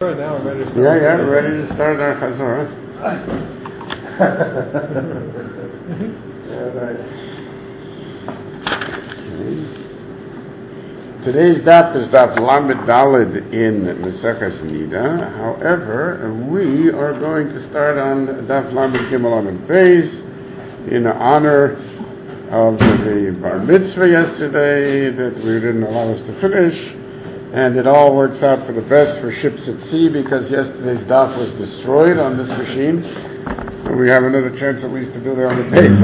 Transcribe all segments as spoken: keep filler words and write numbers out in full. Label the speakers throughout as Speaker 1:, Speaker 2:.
Speaker 1: Now we're ready to start.
Speaker 2: Yeah, yeah, we're ready to start our Chazorah. Yeah, right. Okay. Today's daf is daf Lamed Daled in Meseches Nida. However, we are going to start on daf Lamed Gimel Lamed Beis in honor of the Bar Mitzvah yesterday that we didn't allow us to finish. And it all works out for the best for ships at sea because yesterday's daf was destroyed on this machine. So we have another chance at least to do it on the base.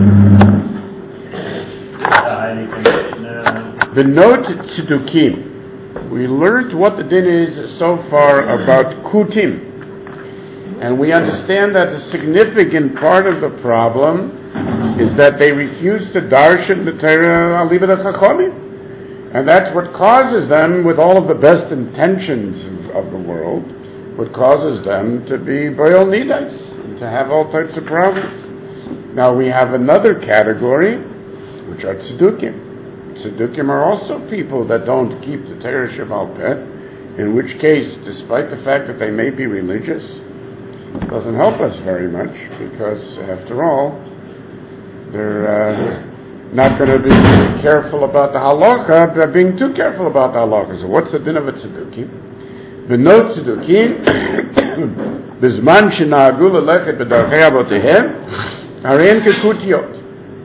Speaker 2: The note Tzedukim. We learned what the din is so far about Kutim. And we understand that the significant part of the problem is that they refuse to darshan the Torah al libed HaChachamim. And that's what causes them, with all of the best intentions of, of the world, what causes them to be boil nidas, and to have all types of problems. Now we have another category, which are tzedukim. Tzedukim are also people that don't keep the Torah Sheval Peh, in which case, despite the fact that they may be religious, it doesn't help us very much, because after all, they're... Uh, not going to be careful about the halacha, but being too careful about the halacha. So what's the din of a tzedukim? V'no tzedukim, b'zman shena'agu lelechet b'darchei avotehem, harein kekutiyot.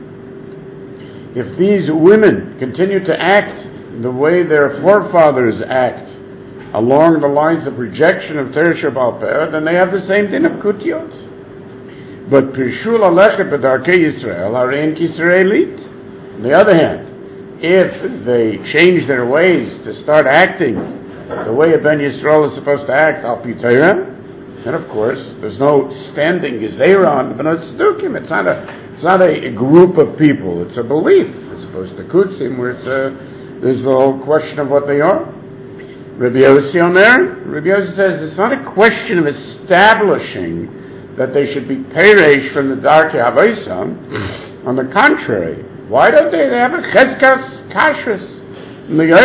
Speaker 2: If these women continue to act the way their forefathers act, along the lines of rejection of Torah Sheval Peh, then they have the same din of kutiyot. But pirshul lelechet b'darchei Yisrael, harein kisraelit. On the other hand, if they change their ways to start acting the way a Ben Yisrael is supposed to act, al pi Torah, then of course there's no standing gezerah on Bnei Tzedukim. It's not a, it's not a, a group of people. It's a belief, as opposed to Kutzim, where it's a, there's the whole question of what they are. Rabbi Yossi Omer, Rabbi Yossi says it's not a question of establishing that they should be peresh from the Darkei Havaisam. On the contrary, why don't they, they have a cheskas kashrus? On the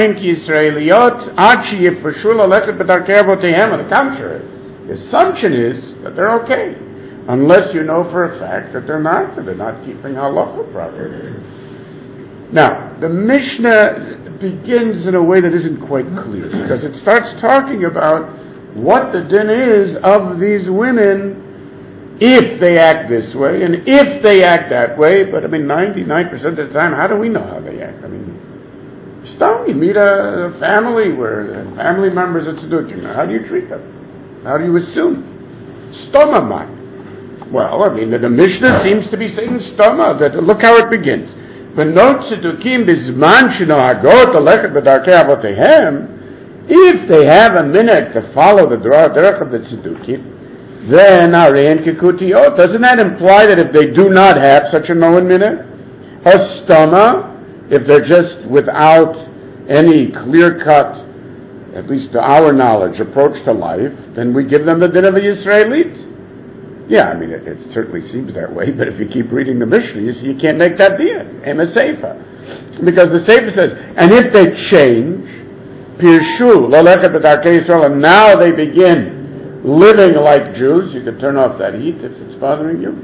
Speaker 2: contrary, the assumption is that they're okay, unless you know for a fact that they're not, that they're not keeping halacha properly. Now, the Mishnah begins in a way that isn't quite clear, because it starts talking about what the din is of these women if they act this way, and if they act that way. But I mean, ninety-nine percent of the time, how do we know how they act? I mean, stone, you meet a family where family members are tzedukim. How do you treat them? How do you assume? Stoma man. Well, I mean, the, the Mishnah seems to be saying stoma, that look how it begins. V'no tzedukim bizman shenohagot alechet b'darkei avotehem. If they have a minute to follow the derech of the tzedukim, then harein kekutiyot. Doesn't that imply that if they do not have such a moen minute, hastama, if they're just without any clear-cut, at least to our knowledge, approach to life, then we give them the din of a Yisraelit? Yeah, I mean, it, it certainly seems that way, but if you keep reading the Mishnah, you see you can't make that din, em a seifa. Because the seifa says, and if they change, pirshu, lalechet b'darkei Yisrael, and now they begin living like Jews, you can turn off that heat if it's bothering you.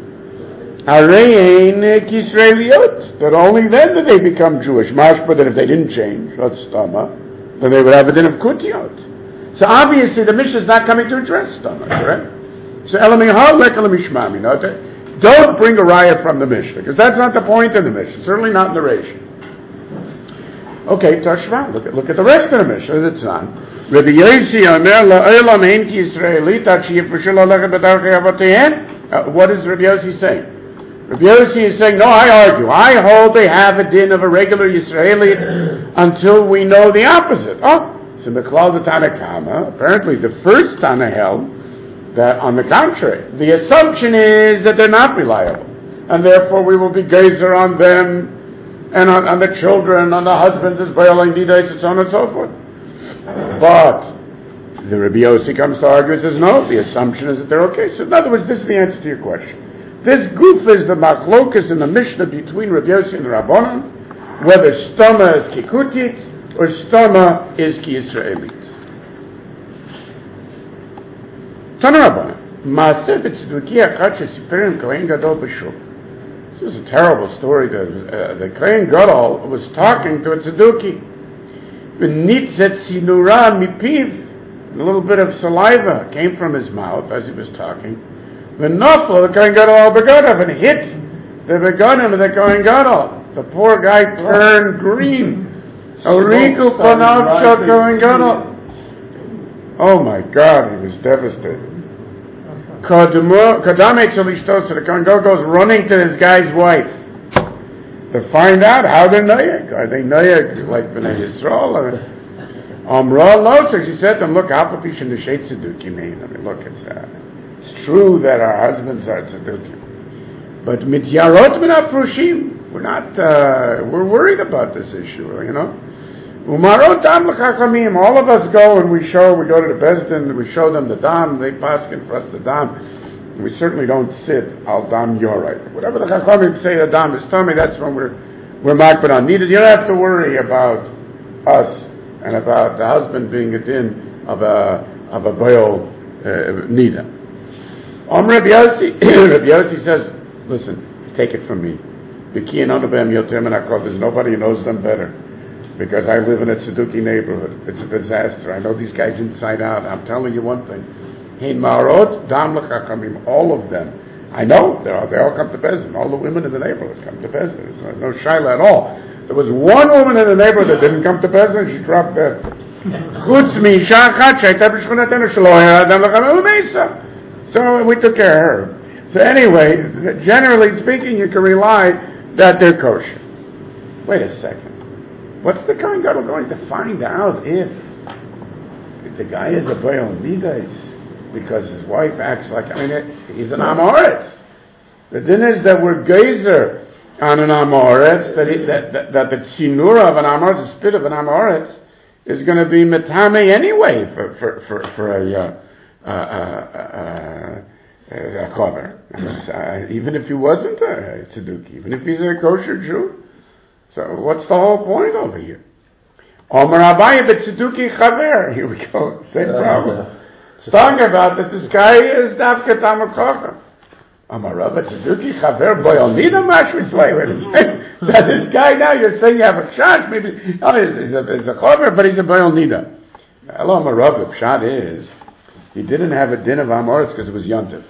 Speaker 2: Harein kisraeliyot, but only then do they become Jewish. Mashma, that if they didn't change, that's stama, then they would have a din of kutiyot. So obviously the Mishnah is not coming to address stama, correct? So elamihal lek elamishmam, you know, don't bring a raya from the Mishnah, because that's not the point of the Mishnah, certainly not narration. Okay, Tashma, look at, look at the rest of the Mishnah that's on. Rabbi Yossi Omer la'olam ein ki Yisraelit ad sheyifreshu lalechet b'darkei avotehem. What is Rabbi Yossi saying? Rabbi Yossi is saying, no, I argue. I hold they have a din of a regular Yisraelit until we know the opposite. Oh, so Meklal the Tanakama, apparently the first Tana held that on the contrary, the assumption is that they're not reliable, and therefore we will be gazer on them, and on, on the children, on the husbands as boiling nidas, and so on and so forth. But the Rabbi Yossi comes to argue and says, no, the assumption is that they're okay. So in other words, this is the answer to your question. This goof is the machlokas in the Mishnah between Rabbi Yossi and the Rabbanan, whether stoma is kikutit or stoma is ki Yisraelit. Tanarabana. Maaseh b'tzeduki achad shesiperim Kohen Gadol b'shul. This was a terrible story. The, uh, the Kohen Gadol was talking to a tzeduki. V'nitzet sinura mipiv. A little bit of saliva came from his mouth as he was talking. V'nofel the Kohen Gadol al-Begodav and hit the Begonim of the Kohen Gadol. The poor guy turned green. Oriku panav shel Kohen Gadol. Oh my God, he was devastated. Kadame Tzolishtos, so the Kohen Gadol goes running to this guy's wife to find out how they're noyeg. Are they noyeg like Bnei Yisrael? Or Amra lo, so she said to him, look, Alpapish the Sheit Tzeduki mean. I mean, look, it's, uh, it's true that our husbands are Tzeduki. But Mityarot min Aprushim, we're not, uh, we're worried about this issue, you know. Umarot dam l'chachamim. All of us go and we show. We go to the Bezdin. We show them the dam. They paskin for us the dam. We certainly don't sit al dam yorai. Whatever the chachamim say the dam is tummy. That's when we're we're makbid on. Needed. You don't have to worry about us and about the husband being a din of a of a boil uh, nida. Om Rabbi Yossi. Rabbi Yossi says, listen, take it from me. There's nobody who knows them better. Because I live in a Tzeduki neighborhood. It's a disaster. I know these guys inside out. I'm telling you one thing. Hein Marot, Dam L'Chachamim, all of them. I know, they all, they all come to Bezdin. All the women in the neighborhood come to Bezdin. There's no, no shaila at all. There was one woman in the neighborhood that didn't come to Bezdin, she dropped dead. Chutz mi shachat shayta b'shchunatenu shelo era Dam L'Chachamim u'meisa. So we took care of her. So anyway, generally speaking, you can rely that they're kosher. Wait a second. What's the Kohen Gadol going to find out if, if the guy is a Baal Midas because his wife acts like, I mean, it, he's an Amoritz. The din is that we're gezer on an Amoritz, that, he, that, that, that the chinura of an Amoritz, the spit of an Amoritz, is going to be metame anyway for, for, for, for a, uh, uh, uh, uh, a chover. Uh, even if he wasn't a Tzeduki, even if he's a kosher Jew. So what's the whole point over here? Omer Abaye b'tzeduki chaver. Here we go. Same problem. It's talking about that this guy is dafka tamar kocha. Omer Rabba b'tzeduki chaver boyal nida mashmi slay. So this guy now you're saying you have a pshat. Maybe oh, he's, he's a he's a chaver, but he's a boyal nida. Hello, Omer Rabba. Pshat is he didn't have a din of amoritz because it was yontiv.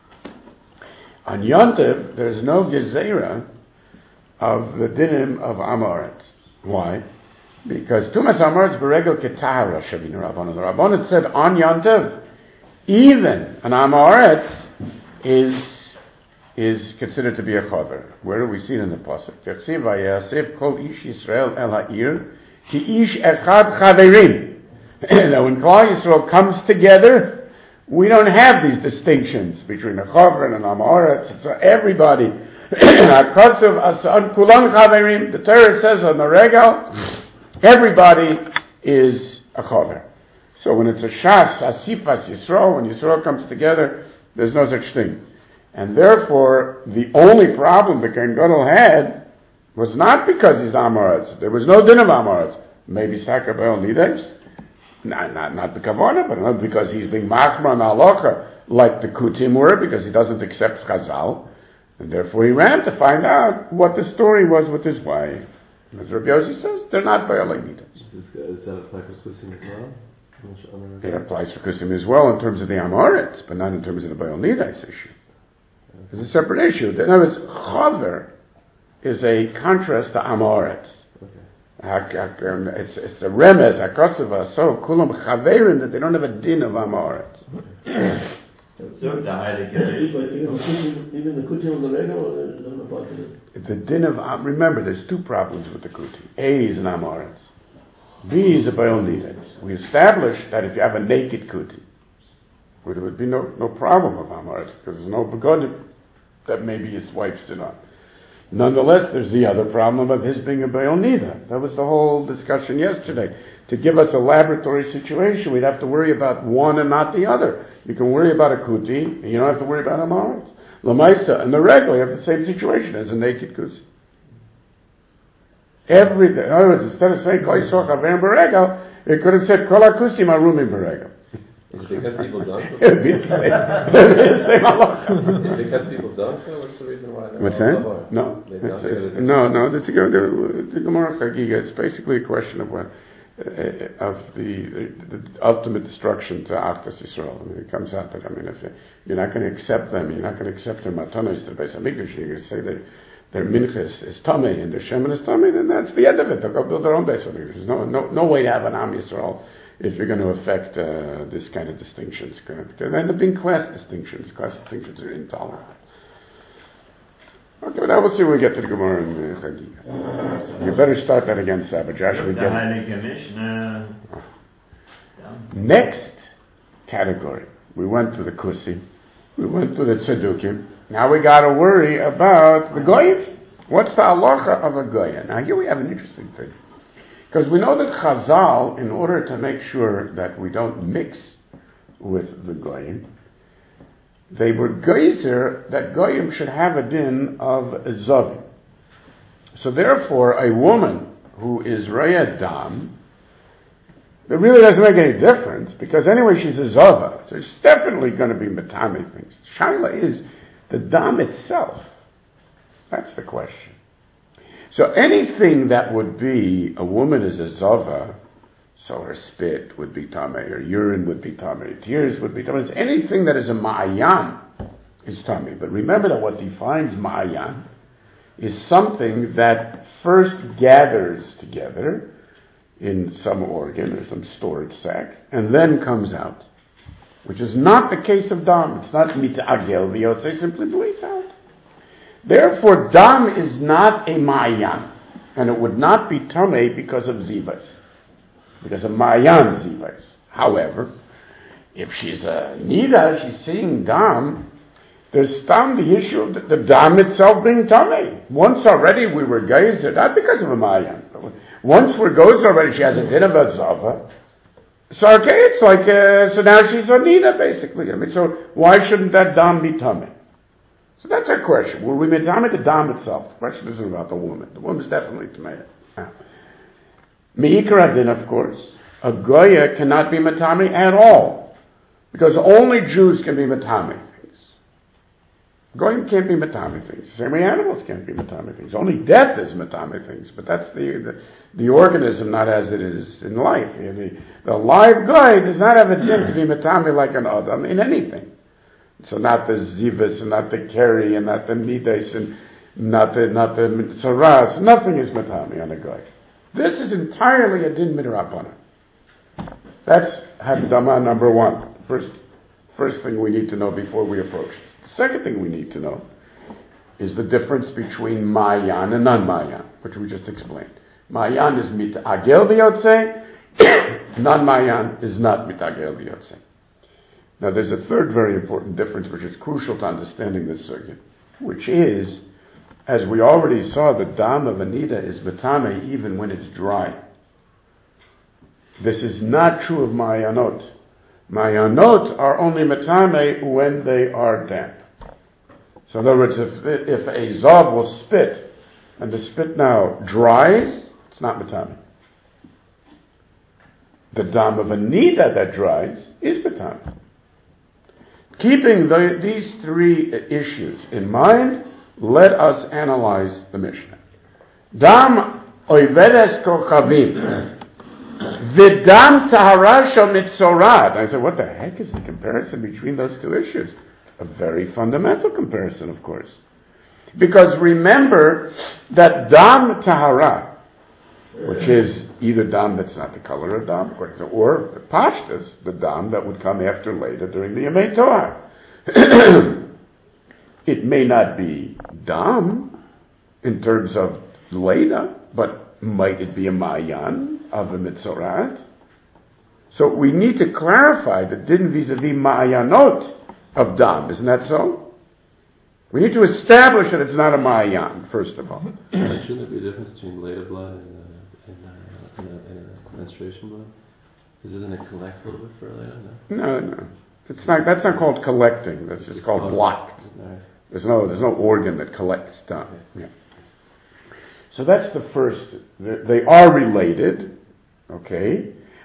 Speaker 2: On yontiv there's no gezerah of the dinim of Amoritz. Why? Because Tumas Amoritz beregel ketahara shavin Rabbanon. The Rabbanon said on Yontiv, even an Amoritz is is considered to be a chaver. Where do we see it in the pasuk? Yatziv vayasif kol ish Yisrael el ha'ir ki ish echad chaverim. Now when Klal Yisrael comes together, we don't have these distinctions between a chaver and an Amoritz. It's everybody. The Torah says on the regal, everybody is a chaver. So when it's a shas, asifas Yisrael, when Yisrael comes together, there's no such thing. And therefore, the only problem the Kohen Gadol had was not because he's Amoritz. There was no din of Amoritz. Maybe Sakar B'el Nides, not not not the Kavanah, but not because he's being machmar and halacha like the Kutim were, because he doesn't accept Chazal. And therefore he ran to find out what the story was with his wife. As Rabbi Yossi says, they're not Ba'alei Midas.
Speaker 1: Does that apply for Kusim as well?
Speaker 2: It applies for Kusim as well in terms of the Amoritz, but not in terms of the Ba'al Midas issue. It's a separate issue. In other words, Chaver is a contrast to Amoritz. Okay. It's, it's a remez, Akosova, so Kulam Chaverim, that they don't have a din of Amoritz.
Speaker 1: So the even the Kutim on the regular doesn't apply to it.
Speaker 2: The din of remember, there's two problems with the Kutim. A is an Amoritz. B is a Ba'al Nidas. We established that if you have a naked Kutim, there would be no, no problem of Amoritz, because there's no begodim that maybe his wife sit on. Nonetheless, there's the other problem of his being a Ba'al Nida. That was the whole discussion yesterday. To give us a laboratory situation, we'd have to worry about one and not the other. You can worry about a kuti, and you don't have to worry about a maritz. Lamaisa and the regular have the same situation as a naked kusi. Every, in other words, instead of saying kol yisor chaverim beregel, it could have said kol hakusim arumim beregel.
Speaker 3: Is it because people don't?
Speaker 2: It would be the same. It would be the same halacha.
Speaker 3: Is it because people don't? What's the reason why?
Speaker 2: What's that? No.
Speaker 3: They don't
Speaker 2: It's, it's, no, no. The, the, the Gemara Chagiga, it's basically a question of what, uh, of the, the, the ultimate destruction to Achdas Yisrael. I mean, it comes out that, I mean, if you, you're not going to accept them, you're not going to accept their matanos to the Beis HaMikdash, you're going to say that their mincha is, is tamei and their shemen is tamei, then that's the end of it. They'll go build their own Beis HaMikdash. There's no, no, no way to have an Am Yisrael if you're going to affect uh, this kind of distinctions. They end up being class distinctions. Class distinctions are intolerant. Okay, but now we'll see when we get to the Gemara and uh, Chagiga. You better start that again, Sabbath. Josh, we get it. Next category. We went to the Kusi. We went to the Tzedukim. Now we got to worry about the Goyim. What's the halacha of a Goyim? Now here we have an interesting thing. Because we know that Chazal, in order to make sure that we don't mix with the Goyim, they were geyser that Goyim should have a din of Zavim. So therefore, a woman who is Raya Dam, it really doesn't make any difference, because anyway she's a Zava, so it's definitely going to be Matami things. Shaila is the Dam itself. That's the question. So anything that would be, a woman is a Zava, so her spit would be Tameh, her urine would be Tameh, tears would be Tameh. It's anything that is a Ma'ayan is Tameh. But remember that what defines Ma'ayan is something that first gathers together in some organ or some storage sac, and then comes out. Which is not the case of Dam. It's not Mit'agel v'yotzei, simply bleeds out. Therefore, Dam is not a Ma'ayan, and it would not be Tameh because of Zivas. Because of Ma'ayan Zivas. However, if she's a Nida, she's seeing Dam, there's Dam the issue of the, the Dam itself being Tameh. Once already we were geyser, not because of a Ma'ayan. Once we're goes already, she has a din of a Zava. So okay, it's like, uh, so now she's a Nida basically. I mean, so why shouldn't that Dam be Tameh? So that's our question. Will we Tameh the Dam itself? The question isn't about the woman. The woman's definitely Tameh. Me'ikra din, of course, a Goya cannot be Matami at all. Because only Jews can be Matami things. Goyim can't be Matami things. The same way animals can't be Matami things. Only death is Matami things. But that's the, the, the organism, not as it is in life. You know, the, the live Goy does not have a din to be Matami like an Adam in anything. So not the Zivas, and not the Keri, and not the Midas, and not the, not the Tzaras. Nothing is Matami on a Goy. This is entirely a din midrabanan. That's Hakdama number one. First, first thing we need to know before we approach this. The second thing we need to know is the difference between Ma'ayan and non-Ma'ayan, which we just explained. Ma'ayan is mitagel v'yotzei, non-Ma'ayan is not mitagel v'yotzei. Now there's a third very important difference which is crucial to understanding this circuit, which is, as we already saw, the Dam of Anida is Matame even when it's dry. This is not true of Ma'ayanot. Ma'ayanot are only Matame when they are damp. So in other words, if, if a Zav will spit, and the spit now dries, it's not Matame. The Dam of Anida that dries is Matame. Keeping the, these three issues in mind, let us analyze the Mishnah. Dam oivedes kochavim. Vidam tahara shel mitzorat. I said, what the heck is the comparison between those two issues? A very fundamental comparison, of course. Because remember that dam tahara, which is either dam that's not the color of dam, or pashtas, the dam that would come after later during the Yemei Torah. It may not be dam in terms of Leda, but might it be a Ma'ayan of a Mitzorat? So we need to clarify the din vis-a-vis Ma'ayanot of dam. Isn't that so? We need to establish that it's not a Ma'ayan, first of all.
Speaker 3: Shouldn't there be a difference between Leda blood and, uh, and, uh, and, uh, and uh, menstruation blood? This isn't it collect a little bit for Leda? No,
Speaker 2: no. no. It's not, that's not called collecting. That's just called block. There's no, there's no organ that collects dam. Yeah. So that's the first. They are related, okay.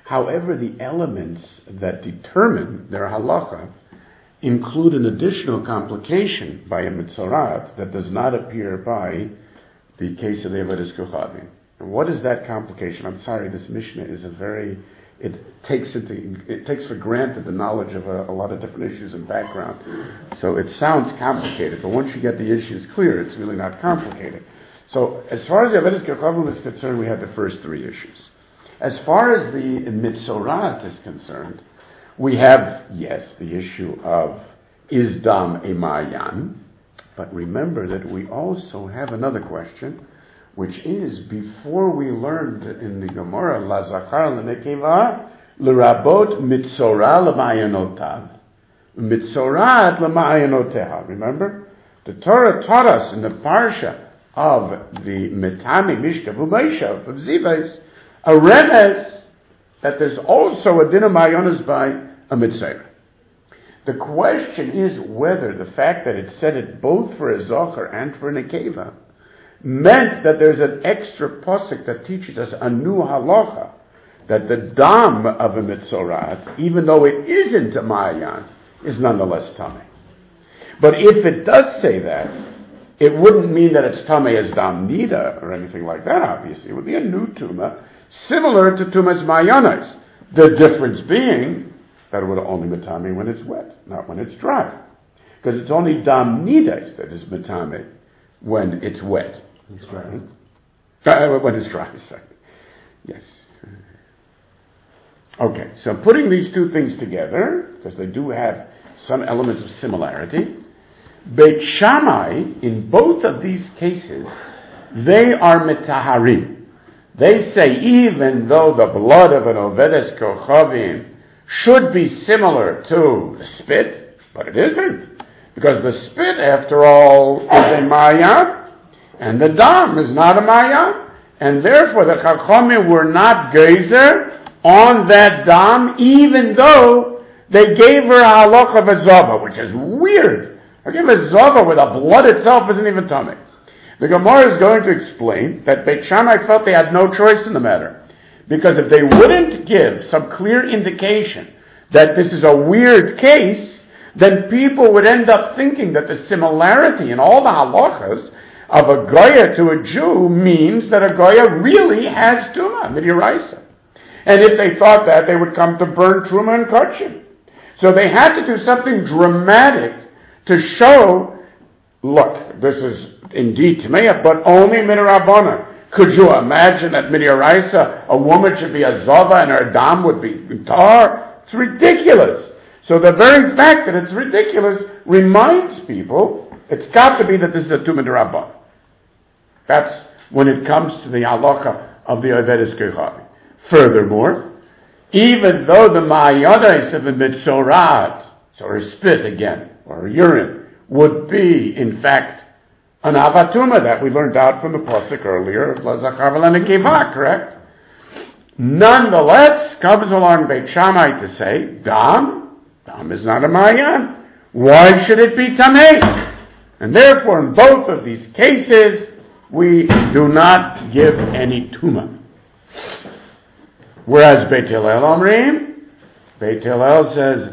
Speaker 2: However, the elements that determine their halacha include an additional complication by a mitzorat that does not appear by the case of the Avodas Kochavim. And what is that complication? I'm sorry, this Mishnah is a very, it takes into, it takes for granted the knowledge of a, a lot of different issues and background. So it sounds complicated, but once you get the issues clear, it's really not complicated. So as far as the Avodas Kochavim is concerned, we had the first three issues. As far as the mitzorat is concerned, we have, yes, the issue of is dam a ma'ayan, but remember that we also have another question, which is, before we learned in the Gemara, la zachar l'nekeva l'rabot mitzorah l'ma'ayanotav, mitzorat l'ma'ayanoteha. Remember? The Torah taught us in the parsha of the Metami Mishkav U'Meishav of Zivais, a remez that there's also a din of ma'ayanos by a mitzvah. The question is whether the fact that it said it both for a zocher and for a nekeva meant that there's an extra posuk that teaches us a new halacha, that the dam of a mitzorat, even though it isn't a ma'ayan, is nonetheless tameh. But if it does say that, it wouldn't mean that it's tameh as dam nida or anything like that, obviously. It would be a new tumah, similar to tumas ma'ayanos. The difference being that it would only matame when it's wet, not when it's dry. Because it's only dam nidas that is matame when it's wet.
Speaker 3: It's dry.
Speaker 2: Uh, when it's dry, sorry. Yes. Okay, so putting these two things together, because they do have some elements of similarity, Beit Shammai, in both of these cases, they are metaharim. They say even though the blood of an Ovedes Kochavim should be similar to the spit, but it isn't. Because the spit, after all, is a Ma'ayan, and the dam is not a Ma'ayan, and therefore the Chachamim were not geyser on that dam, even though they gave her a halach of a zava, which is weird. I give a zava where the blood itself isn't even tummy. The Gemara is going to explain that Beit Shammai felt they had no choice in the matter. Because if they wouldn't give some clear indication that this is a weird case, then people would end up thinking that the similarity in all the halachas of a goya to a Jew means that a goya really has tuma, midiraisa. And if they thought that, they would come to burn truma and kachim. So they had to do something dramatic to show, look, this is indeed Tameya, but only Midirabana. Could you imagine that Midiraisa, a woman should be a Zava and her dam would be Tar? It's ridiculous. So the very fact that it's ridiculous reminds people, it's got to be that this is a Tu Midirabana. That's when it comes to the halacha of the Ovedes Kochavim. Furthermore, even though the Ma'ayanos of a Mitzorat, so her spit again, or her urine, would be, in fact, an avatuma that we learned out from the pasuk earlier of La Zachar V'La correct? Nonetheless, comes along Beit Shammai to say, Dam, Dam is not a Ma'ayan. Why should it be Tameh? And therefore, in both of these cases, we do not give any Tuma. Whereas Beit Hillel Omrim, Beit Hillel says,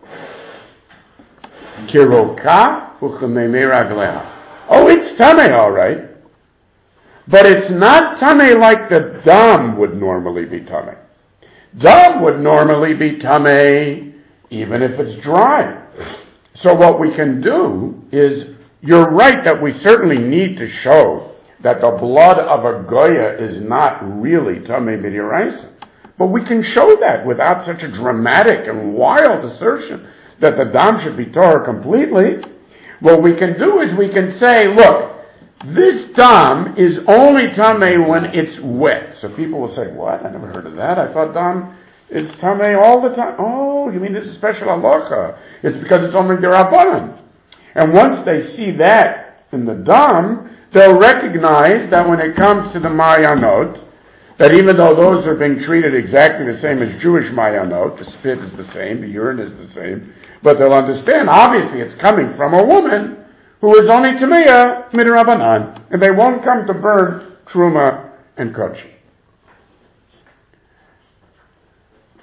Speaker 2: Kiroka Uchemei Ragleha. Oh, it's Tameh, all right. But it's not Tameh like the Dam would normally be Tameh. Dam would normally be Tameh even if it's dry. So what we can do is, you're right that we certainly need to show that the blood of a Goya is not really Tameh Midiraisa. But we can show that without such a dramatic and wild assertion that the Dam should be Torah completely. What we can do is we can say, look, this dam is only tameh when it's wet. So people will say, what? I never heard of that. I thought dam is tameh all the time. Oh, you mean this is special halacha? It's because it's only derabanan. And once they see that in the dam, they'll recognize that when it comes to the Ma'ayanot, that even though those are being treated exactly the same as Jewish Ma'ayanot, the spit is the same, the urine is the same, but they'll understand, obviously it's coming from a woman who is only Tameya Midrabanan, and they won't come to burn Truma and Kochi.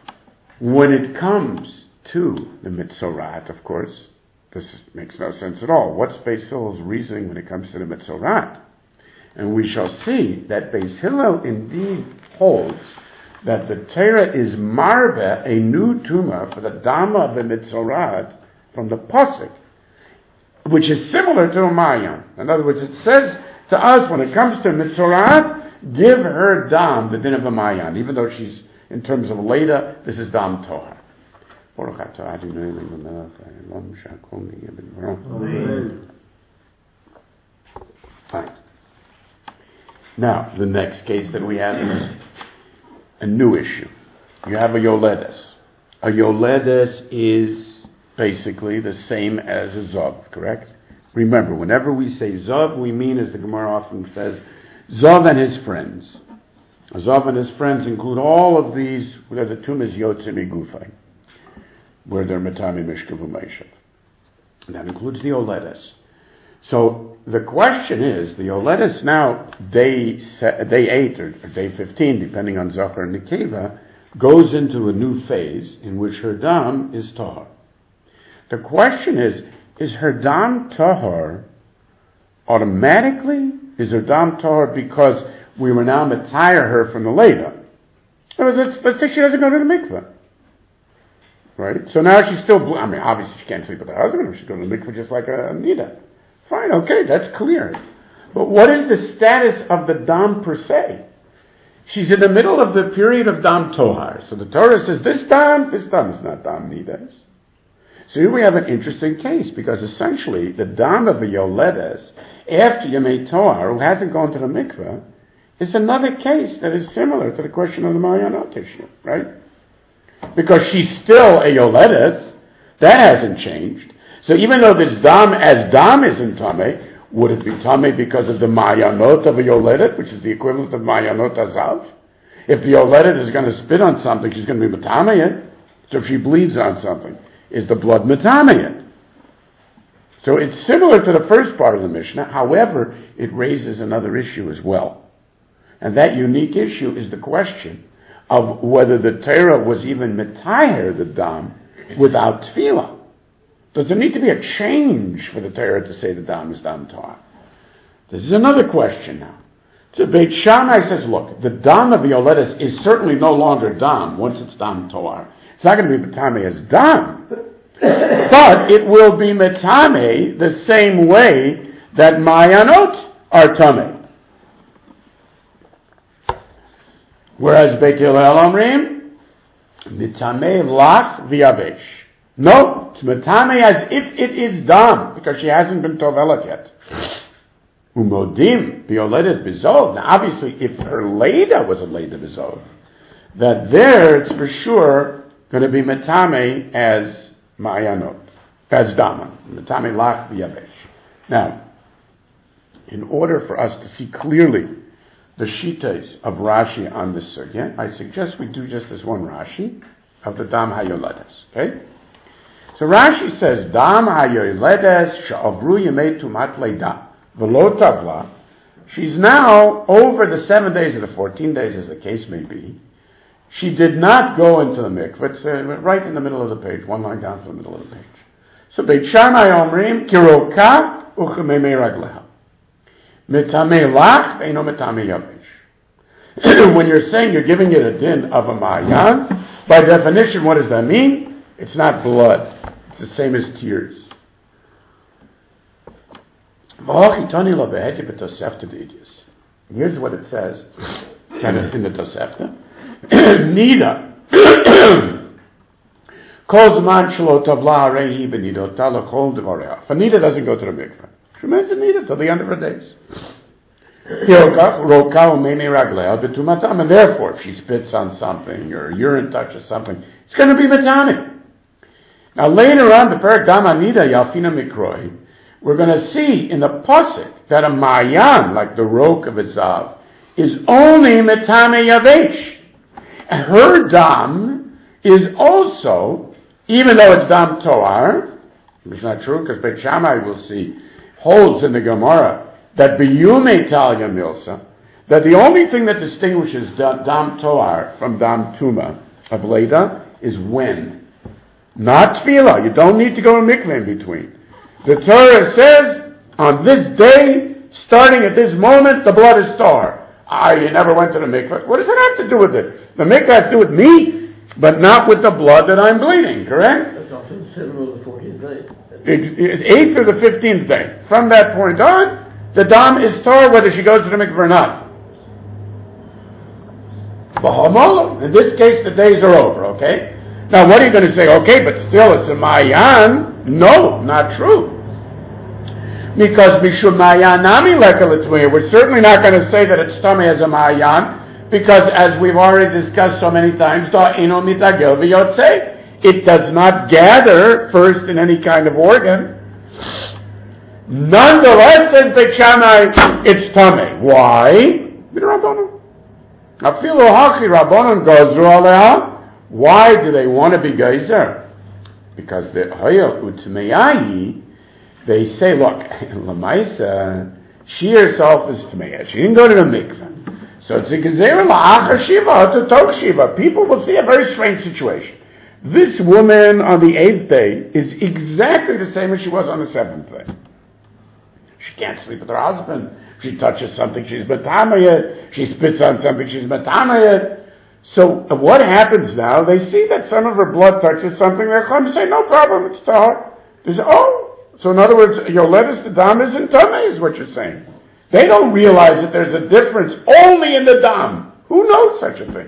Speaker 2: When it comes to the Mitzorat, of course, this makes no sense at all. What's Beis Hillel's reasoning when it comes to the Mitzorat? And we shall see that Beis Hillel indeed holds that the Torah is marbe, a new tumah for the Dama of the Mitzorat from the Pasuk, which is similar to a Mayan. In other words, it says to us when it comes to Mitzorat, give her Dam, the din of a Mayan, even though she's, in terms of Leda, this is Dam Tohar. Fine. Now, the next case that we have is a new issue. You have a Yoledes. A Yoledes is basically the same as a Zov, correct? Remember, whenever we say Zov, we mean, as the Gemara often says, Zov and his friends. Zov and his friends include all of these, where the Tumas Yotze Migufay, where they're Matami Mishkavu Meishav. That includes the Yoledes. So the question is, the Yoledes now, day, day eight or, or day fifteen, depending on Zachar and Nekeva, goes into a new phase in which her dam is tahar. The question is, is her dam tahar automatically? Is her dam tahar because we were now matire her from the Leda? Let's, let's say she doesn't go to the mikveh. Right? So now she's still, I mean, obviously she can't sleep with her husband, or she's going to the mikveh just like a Nida. Fine, okay, that's clear. But what is the status of the dam per se? She's in the middle of the period of dam tohar. So the Torah says, this dam, this dam is not dam nidas. So here we have an interesting case, because essentially the dam of the Yoledes, after Yemei Tohar, who hasn't gone to the mikveh, is another case that is similar to the question of the Mayanot issue, right? Because she's still a Yoledes, that hasn't changed. So even though this dam as dam isn't tameh, would it be tameh because of the mayanot of a yoledet, which is the equivalent of mayanot azav? If the yoledet is going to spit on something, she's going to be metameh. So if she bleeds on something, is the blood metameh? So it's similar to the first part of the Mishnah. However, it raises another issue as well, and that unique issue is the question of whether the Torah was even metayer the dam without tefillah. Does there need to be a change for the Torah to say the dam is dam Torah? This is another question now. So Beit Shammai says, look, the dam of Yoledes is certainly no longer dam once it's dam Torah. It's not going to be metame as dam, but it will be metame the same way that mayanot are tameh. Whereas Beit Hillel Omrim, metame lach v'yavesh. No, it's metame as if it is dam, because she hasn't been tovelet yet. Umodim bioledet bizov. Now, obviously, if her leda was a leda bizov, that there it's for sure going to be metame as mayanot, as dama, metame lach v'yavesh. Now, in order for us to see clearly the shitas of Rashi on this sugya, I suggest we do just this one Rashi of the dam hayoledes. Okay. So Rashi says, Dam hayoledes sha'avru yemei tumat leida v'lo tavla. She's now over the seven days or the fourteen days, as the case may be. She did not go into the mikveh. It's uh, right in the middle of the page, one line down from the middle of the page. So Beit Shammai omrim kiroka uchemei ragleha metamei lach ve'ino metamei yavesh. When you're saying you're giving it a din of a ma'ayan, by definition, what does that mean? It's not blood. It's the same as tears. Here's what it says in the Tosefta. Nida. For Nida doesn't go to the mikveh. She remains in Nida till the end of her days. And therefore, if she spits on something or urine touches something, it's going to be metame. Now later on, the Perek Dam Nida Yalfina Mikroi, we're going to see in the pasuk that a mayan, like the rok of a zav, is only metame yavesh. Her dam is also, even though it's dam toar, it's not true because Beit Shammai, we'll see, holds in the Gemara that biyume talya milsa, that the only thing that distinguishes dam toar from dam tuma of leda is when. Not tefillah. You don't need to go to mikveh in between. The Torah says, on this day, starting at this moment, the blood is tar. Ah, you never went to the mikveh. What does it have to do with it? The mikveh has to do with me, but not with the blood that I'm bleeding, correct?
Speaker 1: That's also the seventh or the fourteenth day.
Speaker 2: It's eighth or the fifteenth day. From that point on, the dam is tar whether she goes to the mikveh or not. In this case, the days are over, okay? Now, what are you going to say? Okay, but still, it's a Mayan. No, not true. Because Mishum Mayan Nami Leka L'Tmiyah, we're certainly not going to say that it's Tameh as a Mayan, because as we've already discussed so many times, Da'ino Mitagel V'Yotzei, it does not gather first in any kind of organ. Nonetheless, says Beit Shammai, it's Tameh. Why? Afilu hachi rabbanon gazru aleha. Why do they want to be geyser? Because the hayel utmeyahi, they say, look, lamaisa, she herself is tmeya. She didn't go to the mikveh, so it's a gezer la'achar shiva to tok shiva. People will see a very strange situation. This woman on the eighth day is exactly the same as she was on the seventh day. She can't sleep with her husband. She touches something, she's metamayed. She spits on something, she's metamayed. So what happens now? They see that some of her blood touches something. They come and say, no problem, it's tahar. They say, oh, so in other words, yoledes the dam isn't tameh, is what you're saying. They don't realize that there's a difference only in the dam. Who knows such a thing?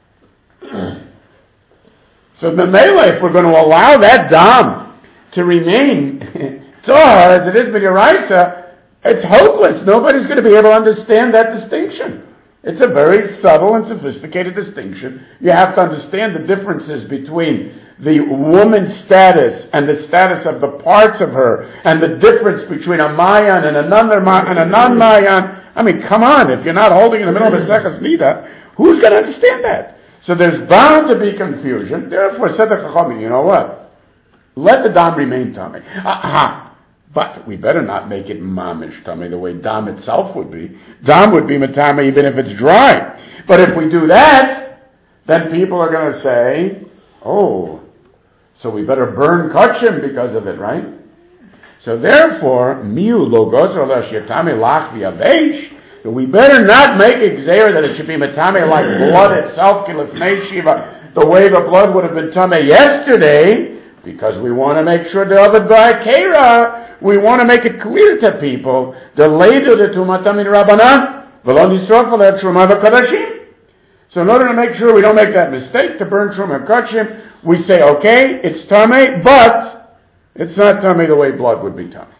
Speaker 2: So the melee, if we're going to allow that dam to remain tahar as it is b'diraisa, it's hopeless. Nobody's going to be able to understand that distinction. It's a very subtle and sophisticated distinction. You have to understand the differences between the woman's status and the status of the parts of her, and the difference between a Mayan and another and a non-Mayan. I mean, come on, if you're not holding in the middle of a Seches Nida, who's going to understand that? So there's bound to be confusion. Therefore, said the Chachamim, you know what? Let the dam remain tummy. Aha. But we better not make it mamish tummy the way dam itself would be. Dam would be matame even if it's dry. But if we do that, then people are going to say, oh, so we better burn kachim because of it, right? So therefore, miu logos or l'shyatame lach v'yavesh, we better not make a gzeir that it should be matame like blood itself, kilifnei shiva, the way the blood would have been tame yesterday, because we want to make sure the other ba'akera, we want to make it clear to people, the later the tumatam in Rabbanan, v'lo nisrof aleh truma v'kadashim. So in order to make sure we don't make that mistake to burn truma v'kadashim, we say, okay, it's tameh, but it's not tameh the way blood would be tameh.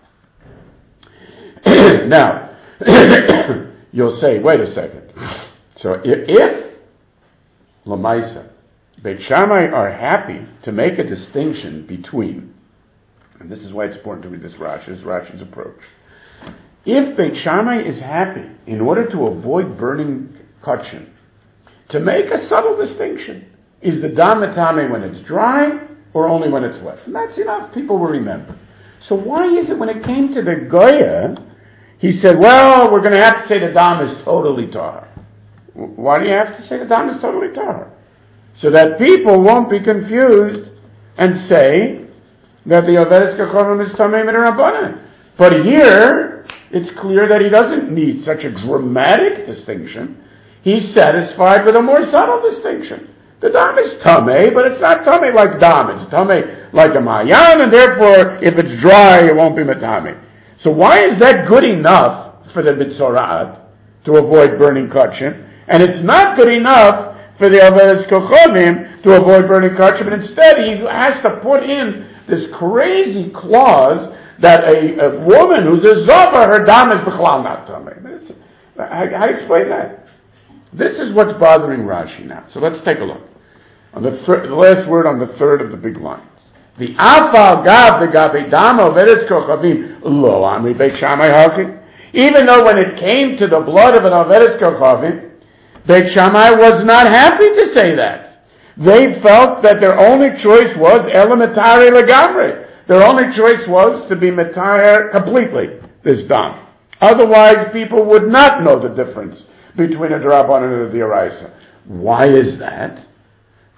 Speaker 2: Now, you'll say, wait a second. So if, if Lamaisa, Beit Shammai are happy to make a distinction between, and this is why it's important to read this Rashi, this Rashi's approach. If Beit Shammai is happy, in order to avoid burning kachim, to make a subtle distinction, is the dam matame when it's dry, or only when it's wet? And that's enough, people will remember. So why is it when it came to the Goya, he said, well, we're going to have to say the dam is totally tahar. Why do you have to say the dam is totally tahar? So that people won't be confused and say that the Yovedes Kachovim is Tamei Midrabanan. But here, it's clear that he doesn't need such a dramatic distinction. He's satisfied with a more subtle distinction. The dam is Tamei, but it's not Tamei like dam. It's Tamei like a Mayan, and therefore, if it's dry, it won't be Matame. So why is that good enough for the Bitzorat to avoid burning kachim? And it's not good enough for the Yovedes Kachovim to avoid burning kachim, but instead he has to put in this crazy clause that a, a woman who's a Zova, her dam is b'chlal not tamei. How do you explain that? This is what's bothering Rashi now. So let's take a look. On the, thir- the last word on the third of the big lines. The afal gav the gavi dam Yovedes Kachovim lo amri Beit Shammai hachi. Even though when it came to the blood of an Yovedes Kachovim, Beit Shammai was not happy to say that. They felt that their only choice was elementary legamre. Their only choice was to be metayar completely, this dam. Otherwise, people would not know the difference between a drabanan and a diraisa. Why is that?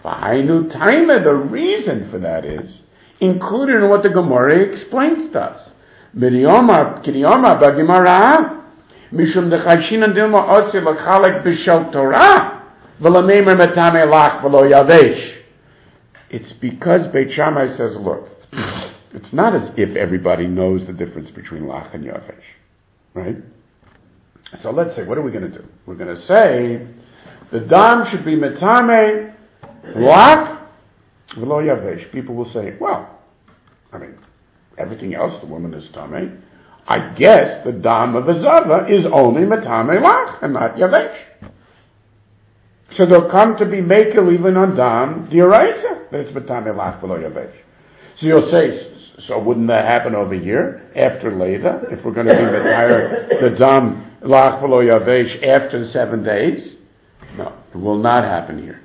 Speaker 2: Fa'ainu taima, the reason for that is included in what the Gemara explains to us. Miriyomar, kiriyomar, bagimara, mishum dechashinan dilma otzi l'chalek b'shel Torah, v'lamemer metame lach v'lo yavesh. It's because Beit Shammai says, look, it's not as if everybody knows the difference between lach and yavesh, right? So let's say, what are we going to do? We're going to say the dam should be metame lach v'lo yavesh. People will say, well, I mean, everything else the woman is tame. I guess the dam of a zava is only metame lach and not yavesh. So they'll come to be makel even on dam d'oraisa that it's metame lach v'lo yavesh. So you'll say, so wouldn't that happen over here after Leda if we're going to be metayr the dam lach v'lo yavesh after the seven days? No, it will not happen here.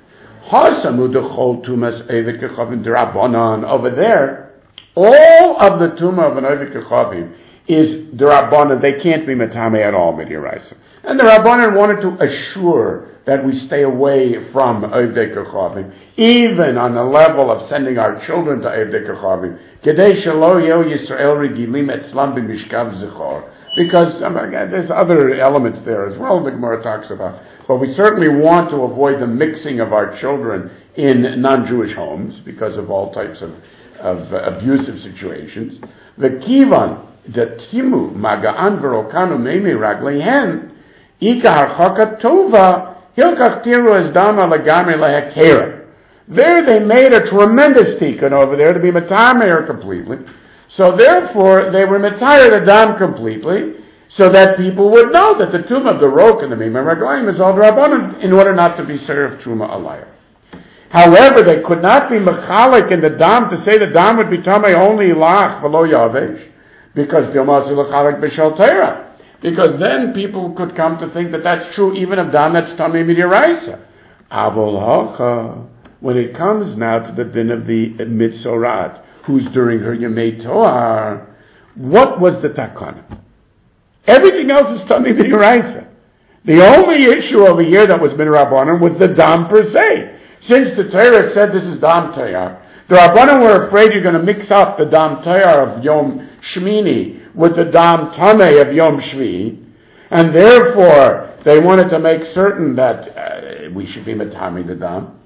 Speaker 2: Over there, all of the tumah of an Oivik Kechavim is the Rabbanan. They can't be metame at all, Midiraisa. And the Rabbanan wanted to assure that we stay away from Oivik Kechavim, even on the level of sending our children to Oivik Kechavim. Kedei shelo yeo Yisrael regilim etzlam b'mishkav zichor. Because um, again, there's other elements there as well the Gemara talks about. But we certainly want to avoid the mixing of our children in non-Jewish homes because of all types of, of uh, abusive situations. The kivan, the timu, maga'an v'rokanu meimi raglehen, ika harchakat tova, hilkach tiru es dama lagamri lehekera. There they made a tremendous tikkun over there to be metameir completely. So therefore, they were metayer the dam completely, so that people would know that the tomb of the Rok and the Mimah Raglayim is all Rabbanan in order not to be served Truma Aliyah. However, they could not be mechalik in the dam to say the dam would be tamei only lach v'lo yavesh, because Dilmasu l'chalek b'shel Torah. Because then people could come to think that that's true even of dam that's tamei midiraisa. Avol hacha, when it comes now to the din of the Mitzorat, who's during her Yemei Toar, what was the takana? Everything else is Tamei B'Yoraisa. The only issue over here that was Midrabanan was the Dam per se. Since the Torah said this is Dam Tayar, the Rabbanan were afraid you're going to mix up the Dam Tayar of Yom Shmini with the Dam Tamei of Yom Shvi, and therefore they wanted to make certain that uh, we should be Matami the Dam.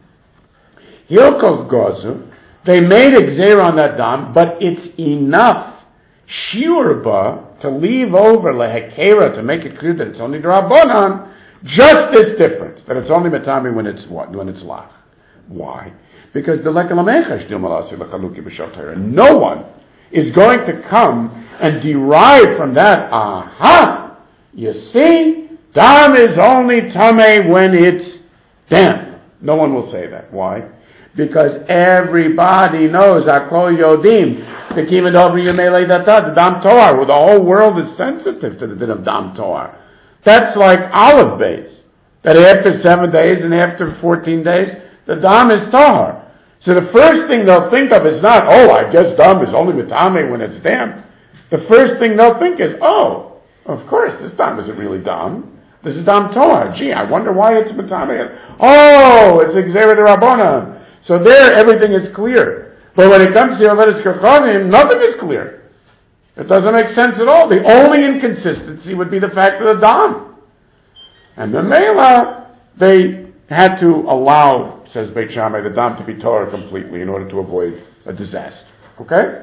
Speaker 2: Hilkov Gozu, they made a gzeir on that dam, but it's enough shiurba to leave over lehekera to make it clear that it's only drabanan. Just this difference that it's only metami when it's what when it's lach. Why? Because the lekalamecha shtil malasi lechaluki b'shel Torah. No one is going to come and derive from that. Aha! You see, dam is only tamei when it's damp. No one will say that. Why? Because everybody knows Akol Yodim, the Kivad over Yemele Data, the Dam Toar, where the whole world is sensitive to the din of Dam Toar. That's like olive base. That after seven days and after fourteen days, the Dam is Toar. So the first thing they'll think of is not, oh, I guess Dam is only Mitame when it's damp. The first thing they'll think is, oh, of course, this Dam isn't really Dam. This is Dam Toar. Gee, I wonder why it's Mitame. Oh, it's Xera de Rabbona. So there, everything is clear. But when it comes to Yovedes Kechavim, nothing is clear. It doesn't make sense at all. The only inconsistency would be the fact of the Dam. And the Mela, they had to allow, says Beit Shammai, the Dam to be Torah completely in order to avoid a disaster. Okay?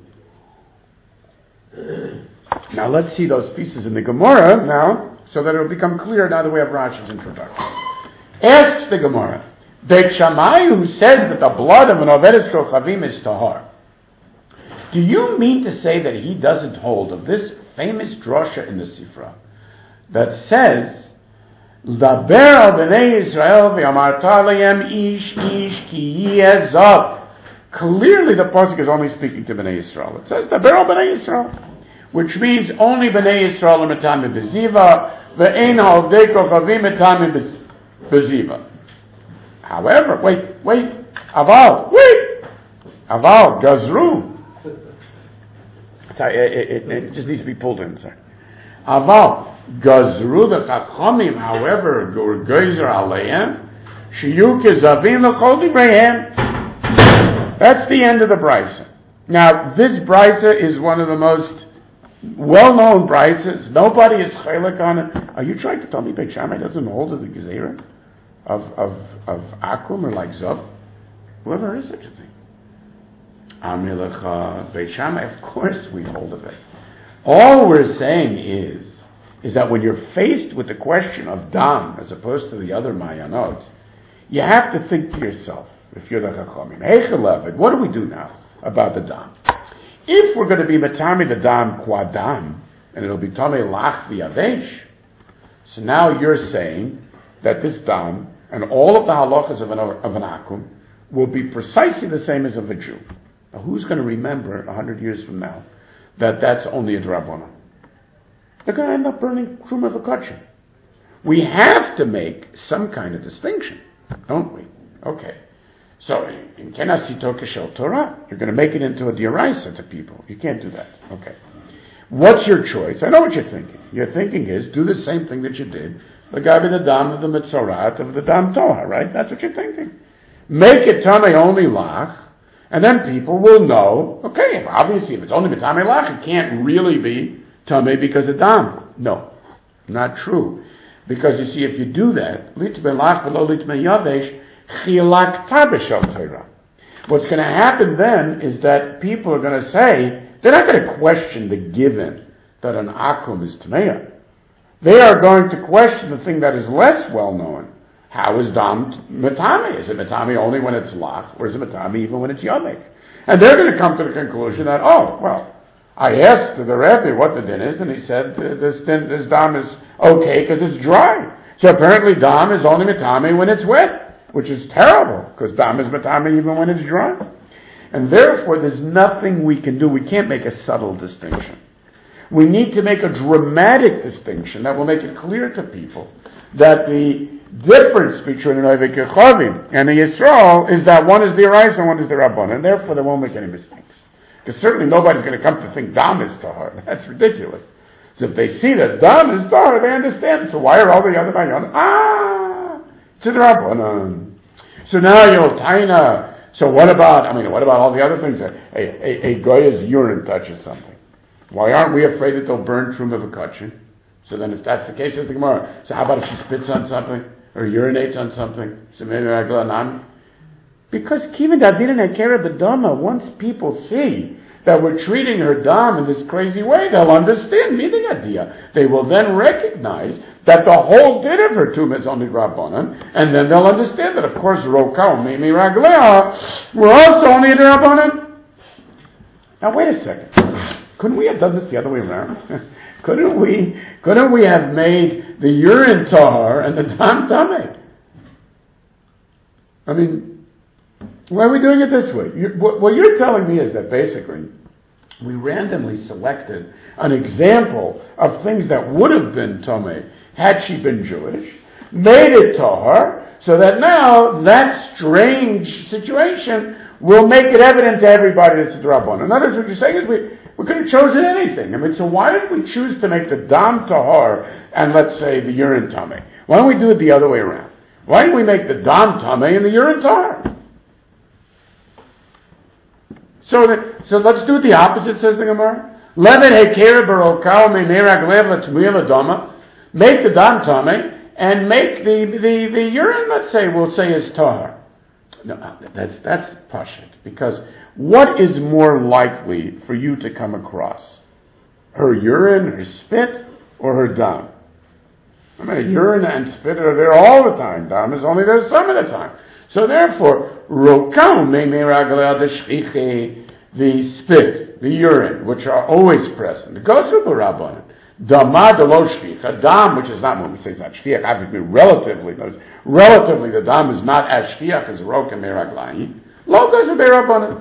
Speaker 2: Now let's see those pieces in the Gemara now, so that it will become clear now that we have Rashi's introduction. Asks the Gemara, Beit Shammai, who says that the blood of an Ovedes Kochavim is tahar, do you mean to say that he doesn't hold of this famous drasha in the Sifra that says, L'daber al b'nei Yisrael v'yamarta alehem ish ish ki yeh zav? Clearly the pasuk is only speaking to b'nei Yisrael. It says, L'daber al b'nei Yisrael, which means only b'nei Yisrael are metame b'ziva, v'ein ha'ovdei kochavim metame b'ziva. However, wait, wait, aval, wait, aval, gazru. Sorry, it, it, it just needs to be pulled in, sorry. Aval, gazru the chachamim, however, gur geyser aleim, Shiyuk is avin l'chol divreihem. That's the end of the brisa. Now, this brisa is one of the most well-known brisas. Nobody is chaylik on it. Are you trying to tell me Beit Shammai doesn't hold of the gezerah of of of akum or like zov? Whoever is such a thing. Amri lecha Beit Shammai. Of course, we hold of it. All we're saying is is that when you're faced with the question of dam as opposed to the other mayanot, you have to think to yourself. If you're the chachamim, heichel, what do we do now about the dam? If we're going to be matami the dam qua dam, and it'll be tamei lach v'yavesh, so now you're saying that this dam and all of the halachas of an of an akum will be precisely the same as of a Jew. Now, who's going to remember a hundred years from now that that's only a drabbanan? They're going to end up burning truma v'kachim. We have to make some kind of distinction, don't we? Okay. So, in Kenasito Keshel Torah, you're going to make it into a dioraisa to people. You can't do that. Okay. What's your choice? I know what you're thinking. Your thinking is, do the same thing that you did, the guy with the dam of the mitzorat of the dam toha, right? That's what you're thinking. Make it tamei only lach, and then people will know, okay, obviously if it's only tamei lach, it can't really be tamei because of dam. No, not true. Because you see, if you do that, litmei lach v'lo litmei yavesh, what's going to happen then is that people are going to say, they're not going to question the given that an akum is tameya. They are going to question the thing that is less well known. How is dam matame? Is it matame only when it's lach, or is it matame even when it's yamek? And they're going to come to the conclusion that, oh, well, I asked the Rebbe what the din is, and he said this din, this dam is okay because it's dry. So apparently dam is only matame when it's wet. Which is terrible, because dam is matame even when it's dry. And therefore, there's nothing we can do. We can't make a subtle distinction. We need to make a dramatic distinction that will make it clear to people that the difference between an Oved Kechavim and a Yisrael is that one is the Arais and one is the Rabban, and therefore they won't make any mistakes. Because certainly nobody's going to come to think dam is tahar. That's ridiculous. So if they see that dam is tahar, they understand. So why are all the other mayon? Ah! To the Rabbanan. So now you'll taina. So what about, I mean, what about all the other things? A, a, a goy's urine touches something. Why aren't we afraid that they'll burn truma v'kachin? So then if that's the case, says the Gemara, so how about if she spits on something? Or urinates on something? So maybe ragla nami? Because kiven dadin nekera b'dama, once people see that we're treating her dam in this crazy way, they'll understand meaning idea. They will then recognize that the whole din of her tumah is only Rabbanan, and then they'll understand that, of course, Rokal, Mimi Raglea, we're also only the Rabbanan. Now, wait a second. Couldn't we have done this the other way around? couldn't we, couldn't we have made the urine tahar and the dam tameh? I mean, why are we doing it this way? You, what, what you're telling me is that basically, we randomly selected an example of things that would have been tameh had she been Jewish, made it tahar, so that now that strange situation will make it evident to everybody that's a drabban. In other words, what you're saying is we, we could have chosen anything. I mean, so why did we choose to make the dam tahar and let's say the urine tameh? Why don't we do it the other way around? Why didn't we make the dam tameh and the urine tahar? So that, so let's do it the opposite, says the Gemara. Levet hekera barokal me'nerag lev l'tmuyel adama. Make the dam tameh and make the, the, the urine, let's say, we'll say is tahar. No, that's, that's pashut. Because what is more likely for you to come across? Her urine, her spit, or her dam? I mean, urine and spit are there all the time. Dam is only there some of the time. So therefore, rokam me'meragaleh d'shchiche, the spit, the urine, which are always present. The gosu b'rabbanan. Dama de lo shchiach, dam, which is not when we say it's not shchiach, obviously relatively, relatively the dam is not as shchiach as rokam me'raglayim. Lo gosu b'rabbanan.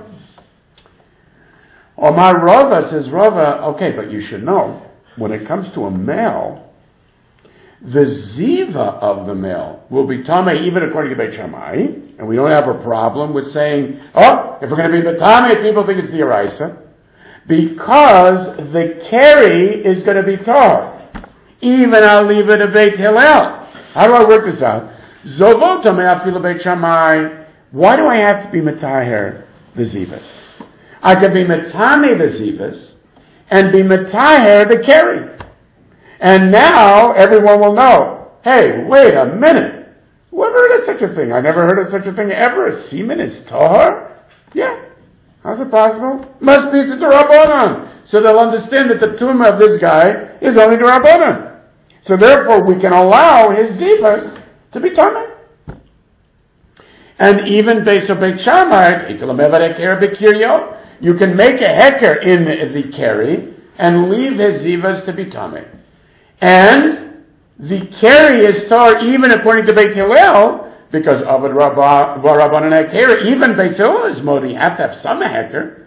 Speaker 2: Omar Rava says, Rava, okay, but you should know, when it comes to a male, the ziva of the male will be tameh even according to Beit Shammai, and we don't have a problem with saying, oh, if we're going to be tameh, people think it's the Araisa, because the carry is going to be tar. Even I'll leave it a Beit Hillel. How do I work this out? Zovo tamei afilu beit Shammai. Why do I have to be metaher the zivas? I can be metame the zivas and be metaher the keri. And now everyone will know, hey, wait a minute. Whoever heard of such a thing? I never heard of such a thing ever. Semen is tahar? Yeah. How's it possible? Must be it's a d'Rabbanan. So they'll understand that the tumah of this guy is only d'Rabbanan. So therefore we can allow his zivas to be tameh. And even Beis Beit Shammai, you can make a heker in the keri and leave his zivas to be tameh. And the keri is tar even according to Beit Hillel, because Avad Rabbanan Keri, even Beit Hillel is modi. You have to have some heker.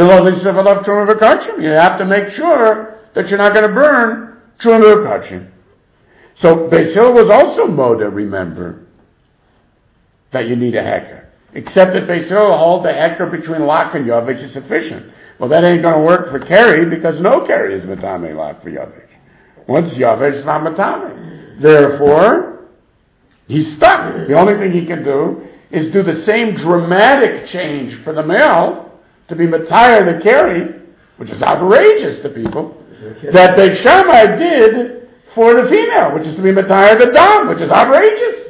Speaker 2: You have to make sure that you're not going to burn truma v'kachim. So Beit Hillel was also moda, remember, that you need a heker. Except that Beit Hillel hold the heker between lak and yavich is sufficient. Well, that ain't going to work for keri because no keri is matame lak for yavich. Once yavich is not matame. Therefore, he's stuck. The only thing he can do is do the same dramatic change for the male to be matayar the keri, which is outrageous to people, that Beit Shammai did for the female, which is to be matayar the dam, which is outrageous.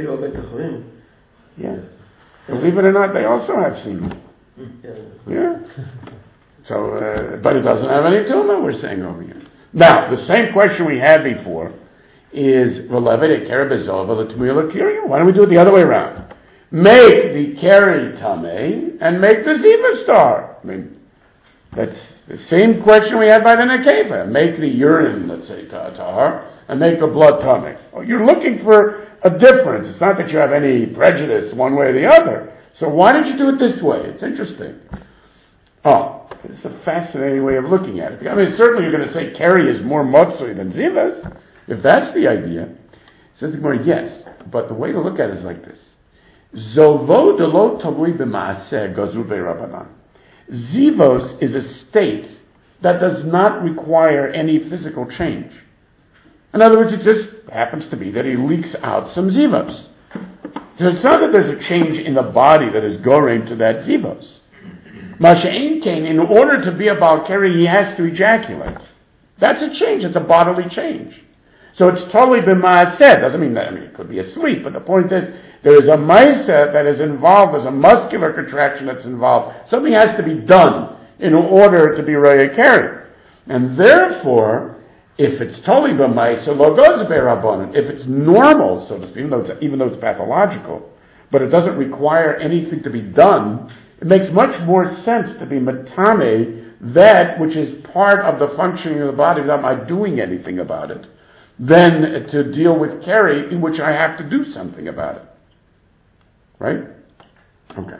Speaker 2: Yes. Believe it or not, they also have semen. Yeah. So, uh, but it doesn't have any tumah, we're saying over here. Now, the same question we had before is, why don't we do it the other way around? Make the keri tameh and make the ziva star. I mean, that's the same question we had by the nekeva. Make the urine, let's say, tahar, and make the blood tameh. Well, you're looking for a difference. It's not that you have any prejudice one way or the other. So why did you do it this way? It's interesting. Oh, it's a fascinating way of looking at it. I mean, certainly you're going to say keri is more motzui than zivas. If that's the idea, says the Gemara, yes, but the way to look at it is like this. Zovo delo tavui b'maaseh gazru be'Rabbanan. Zivos is a state that does not require any physical change. In other words, it just happens to be that he leaks out some zivos. So it's not that there's a change in the body that is going to that zivos. Masha'in Kain, in order to be a Baal Keri, he has to ejaculate. That's a change, it's a bodily change. So it's totally b'maaseh. Doesn't mean that, I mean, it could be asleep, but the point is, there is a maaseh that is involved, there's a muscular contraction that's involved. Something has to be done in order to be Raya Keri. And therefore, if it's totally b'maaseh, lo goes be'Rabbanan. If it's normal, so to speak, even though it's, even though it's pathological, but it doesn't require anything to be done, it makes much more sense to be matame, that which is part of the functioning of the body without my doing anything about it, than to deal with keri, in which I have to do something about it. Right? Okay.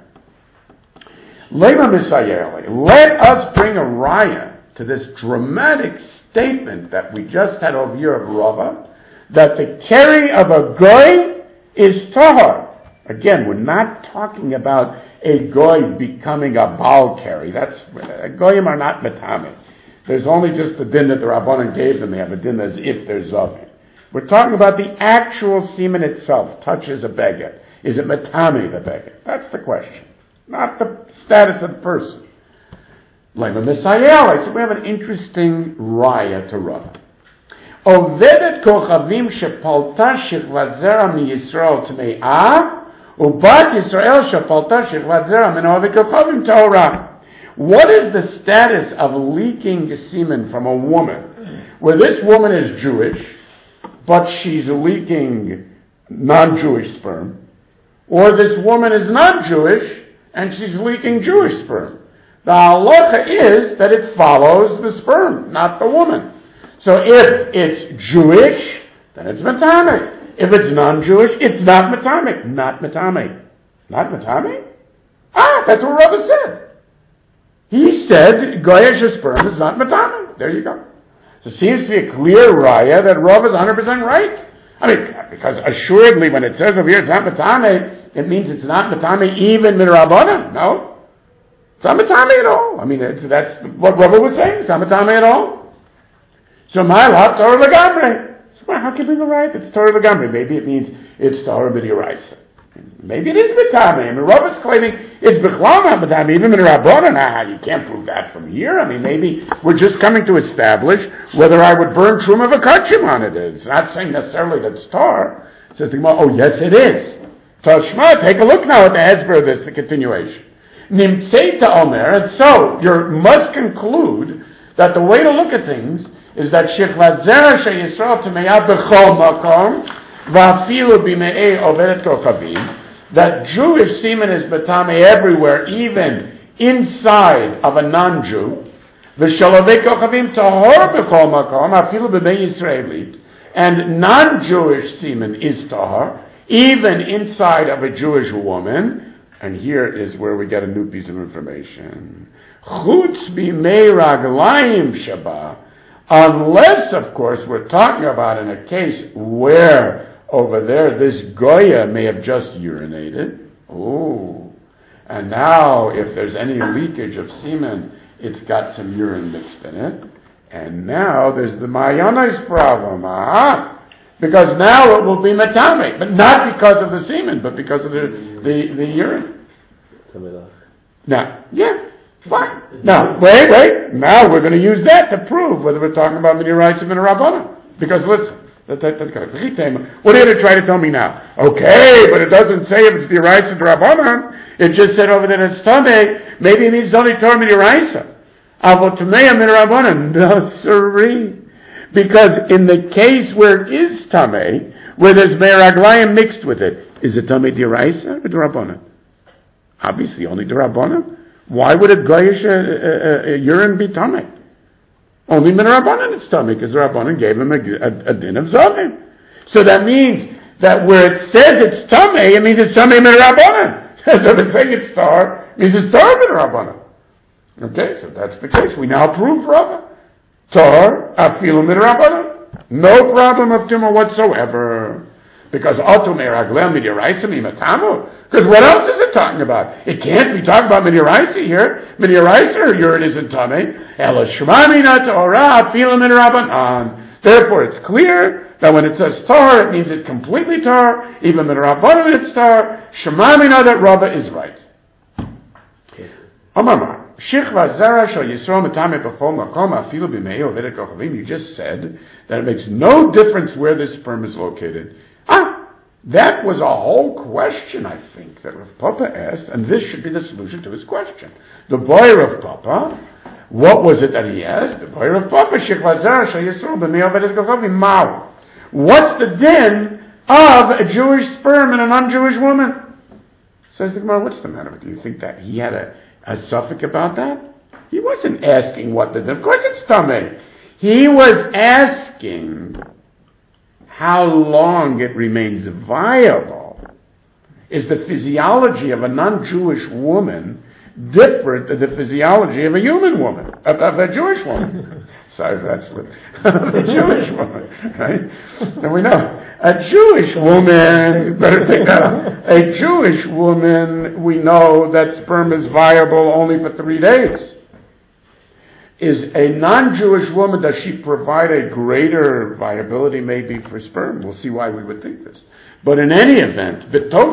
Speaker 2: Lema Misayeli, let us bring a raya to this dramatic statement that we just had over here of Rava, that the keri of a goy is tahar. Again, we're not talking about a goy becoming a Baal keri. That's, goyim are not metame. There's only just the din that the Rabbanan gave them. They have a din as if there's zovin. We're talking about the actual semen itself touches a beged. Is it metame the beged? That's the question. Not the status of the person. Lema Misayel. I said we have an interesting raya to Rav. Ovedet kochavim shepalta shechvat zera mi Yisrael tmei'ah ubat Yisrael shepalta shechvat zera min ovedet kochavim ta'orah. What is the status of leaking semen from a woman, where this woman is Jewish, but she's leaking non-Jewish sperm, or this woman is not Jewish, and she's leaking Jewish sperm? The halacha is that it follows the sperm, not the woman. So if it's Jewish, then it's matame. If it's non-Jewish, it's not matame. Not matame. Not matame? Ah, that's what Rava said. He said, Goyish sperm is not matame. There you go. So it seems to be a clear raya that Rav is one hundred percent right. I mean, because assuredly when it says over here it's not matame, it means it's not matame even min Rabbanan. No. It's not matame at all. I mean, it's, that's what Rav was saying. It's not matame at all. So my lot or legamre. Well, how can you bring a right? It's Torah L'gamri. Maybe it means it's Torah B'diraisa. Maybe it is B'tamei. I mean, Rav is claiming it's B'chlam B'tamei, even in Rabbanan. Ah, you can't prove that from here. I mean, maybe we're just coming to establish whether I would burn Truma V'kachim on it. It's not saying necessarily that it's Tar. It says the Gemara, oh yes it is. Tashma, take a look now at the Hezbollah of this, the continuation. Nimtzei Omer, and so you must conclude that the way to look at things is that Shechvat Zera Sheyisrael Tameya B'chol Makom V'afilu B'me'ei Ovedet Kochavim, that Jewish semen is B'tamei everywhere, even inside of a non-Jew. V'shalovei Kochavim Tahor B'chol Makom Afilu B'mei Yisraelit, and non-Jewish semen is Tahor, even inside of a Jewish woman. And here is where we get a new piece of information. Chutz b'mei raglayim shaba, unless, of course, we're talking about in a case where over there this Goya may have just urinated. Oh, and now if there's any leakage of semen, it's got some urine mixed in it. And now there's the Mayanais problem. Ah, because now it will be metame, but not because of the semen, but because of the the, the urine. Now, yeah, fine. Now, wait, wait. Now we're going to use that to prove whether we're talking about Midiraisim and Rabbanan. Because listen, that, that, that's kind of, what are you going to try to tell me now? Okay, but it doesn't say if it's Midiraisim and Rabbanan. It just said over there it's Tameh. Maybe it means only Torah Midiraisim. Avot Tameh Midirabbanan. No, sirree. Because in the case where it is Tameh, where there's Meiraglayim mixed with it, is it Tameh Diraisa or Dirabanan? Obviously only Dirabanan. Why would a Goyish uh, uh, uh, urine be Tameh? Only Meiraglayim it's Tameh, because Dirabanan gave him a, a, a din of Zavim. So that means that where it says it's Tameh, it means it's Tameh Meiraglayim. So if it's saying it's Tar, it means it's Tar Meiraglayim. Okay, so that's the case. We now prove Rabbah. Tar, afilu midrabanan. No problem of tumor whatsoever. Because atum eraglel midiraisa mimatamu. Because what else is it talking about? It can't be talking about midiraisa here. Midiraisa urine isn't tummy. Ela shmamina Torah afilu midrabanan. Therefore it's clear that when it says tar, it means it's completely tar. Even midrabanan it's tar. Shmamina that Rabbah is right. Amamar. You just said that it makes no difference where this sperm is located. Ah, that was a whole question, I think, that Rav Papa asked, and this should be the solution to his question. The boy Rav Papa, what was it that he asked? The boy Rav Papa, what's the din of a Jewish sperm in a non-Jewish woman? Says the Gemara, what's the matter with you? You think that he had a A suffix about that? He wasn't asking what the, of course it's Tameh. He was asking how long it remains viable. Is the physiology of a non-Jewish woman different than the physiology of a human woman, of, of a Jewish woman? Sorry for that slip. A Jewish woman, right? And we know, a Jewish woman, you better take that out. A Jewish woman, we know that sperm is viable only for three days. Is a non-Jewish woman, does she provide a greater viability maybe for sperm? We'll see why we would think this. But in any event,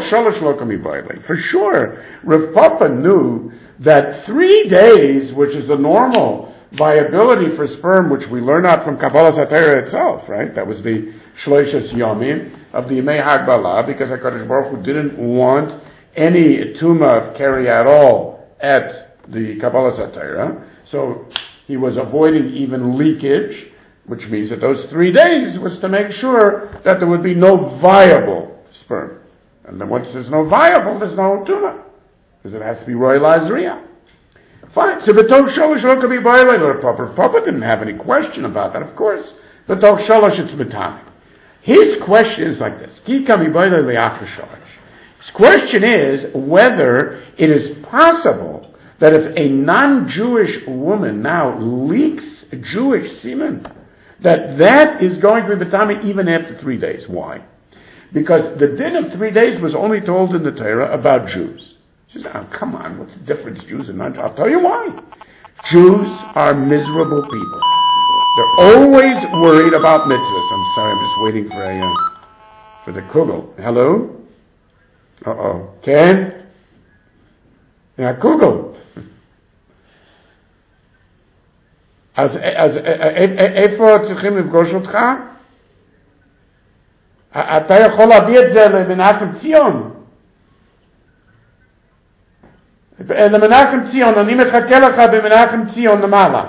Speaker 2: for sure, Rav Papa knew that three days, which is the normal viability for sperm, which we learn out from Kabbalah Satira itself, right? That was the Shloishes Yomim of the Yemei Hagbalah, because HaKadosh Baruch Hu didn't want any tuma of carry at all at the Kabbalah Satira. So he was avoiding even leakage, which means that those three days was to make sure that there would be no viable sperm. And then once there's no viable, there's no tuma. Because it has to be royal azriya. Fine. So B'toch Sholosh lo could be violated or Papa. Papa didn't have any question about that, of course. B'toch Sholosh it's B'tami. His question is like this. Ki kami violated le'achar Sholosh. His question is whether it is possible that if a non-Jewish woman now leaks Jewish semen, that that is going to be B'tami even after three days. Why? Because the din of three days was only told in the Torah about Jews. She says, oh, come on, what's the difference, Jews and non-Jews? I'll tell you why. Jews are miserable people. They're always worried about mitzvahs. I'm sorry, I'm just waiting for a, uh, for the kugel. Hello? Uh-oh. Ken? Yeah, kugel. אז, אז, איפה צריכים לפגוש אותך? אתה יכול להביא את זה למנחם ציון. למנחם ציון, אני מחכה לך במנחם ציון למעלה.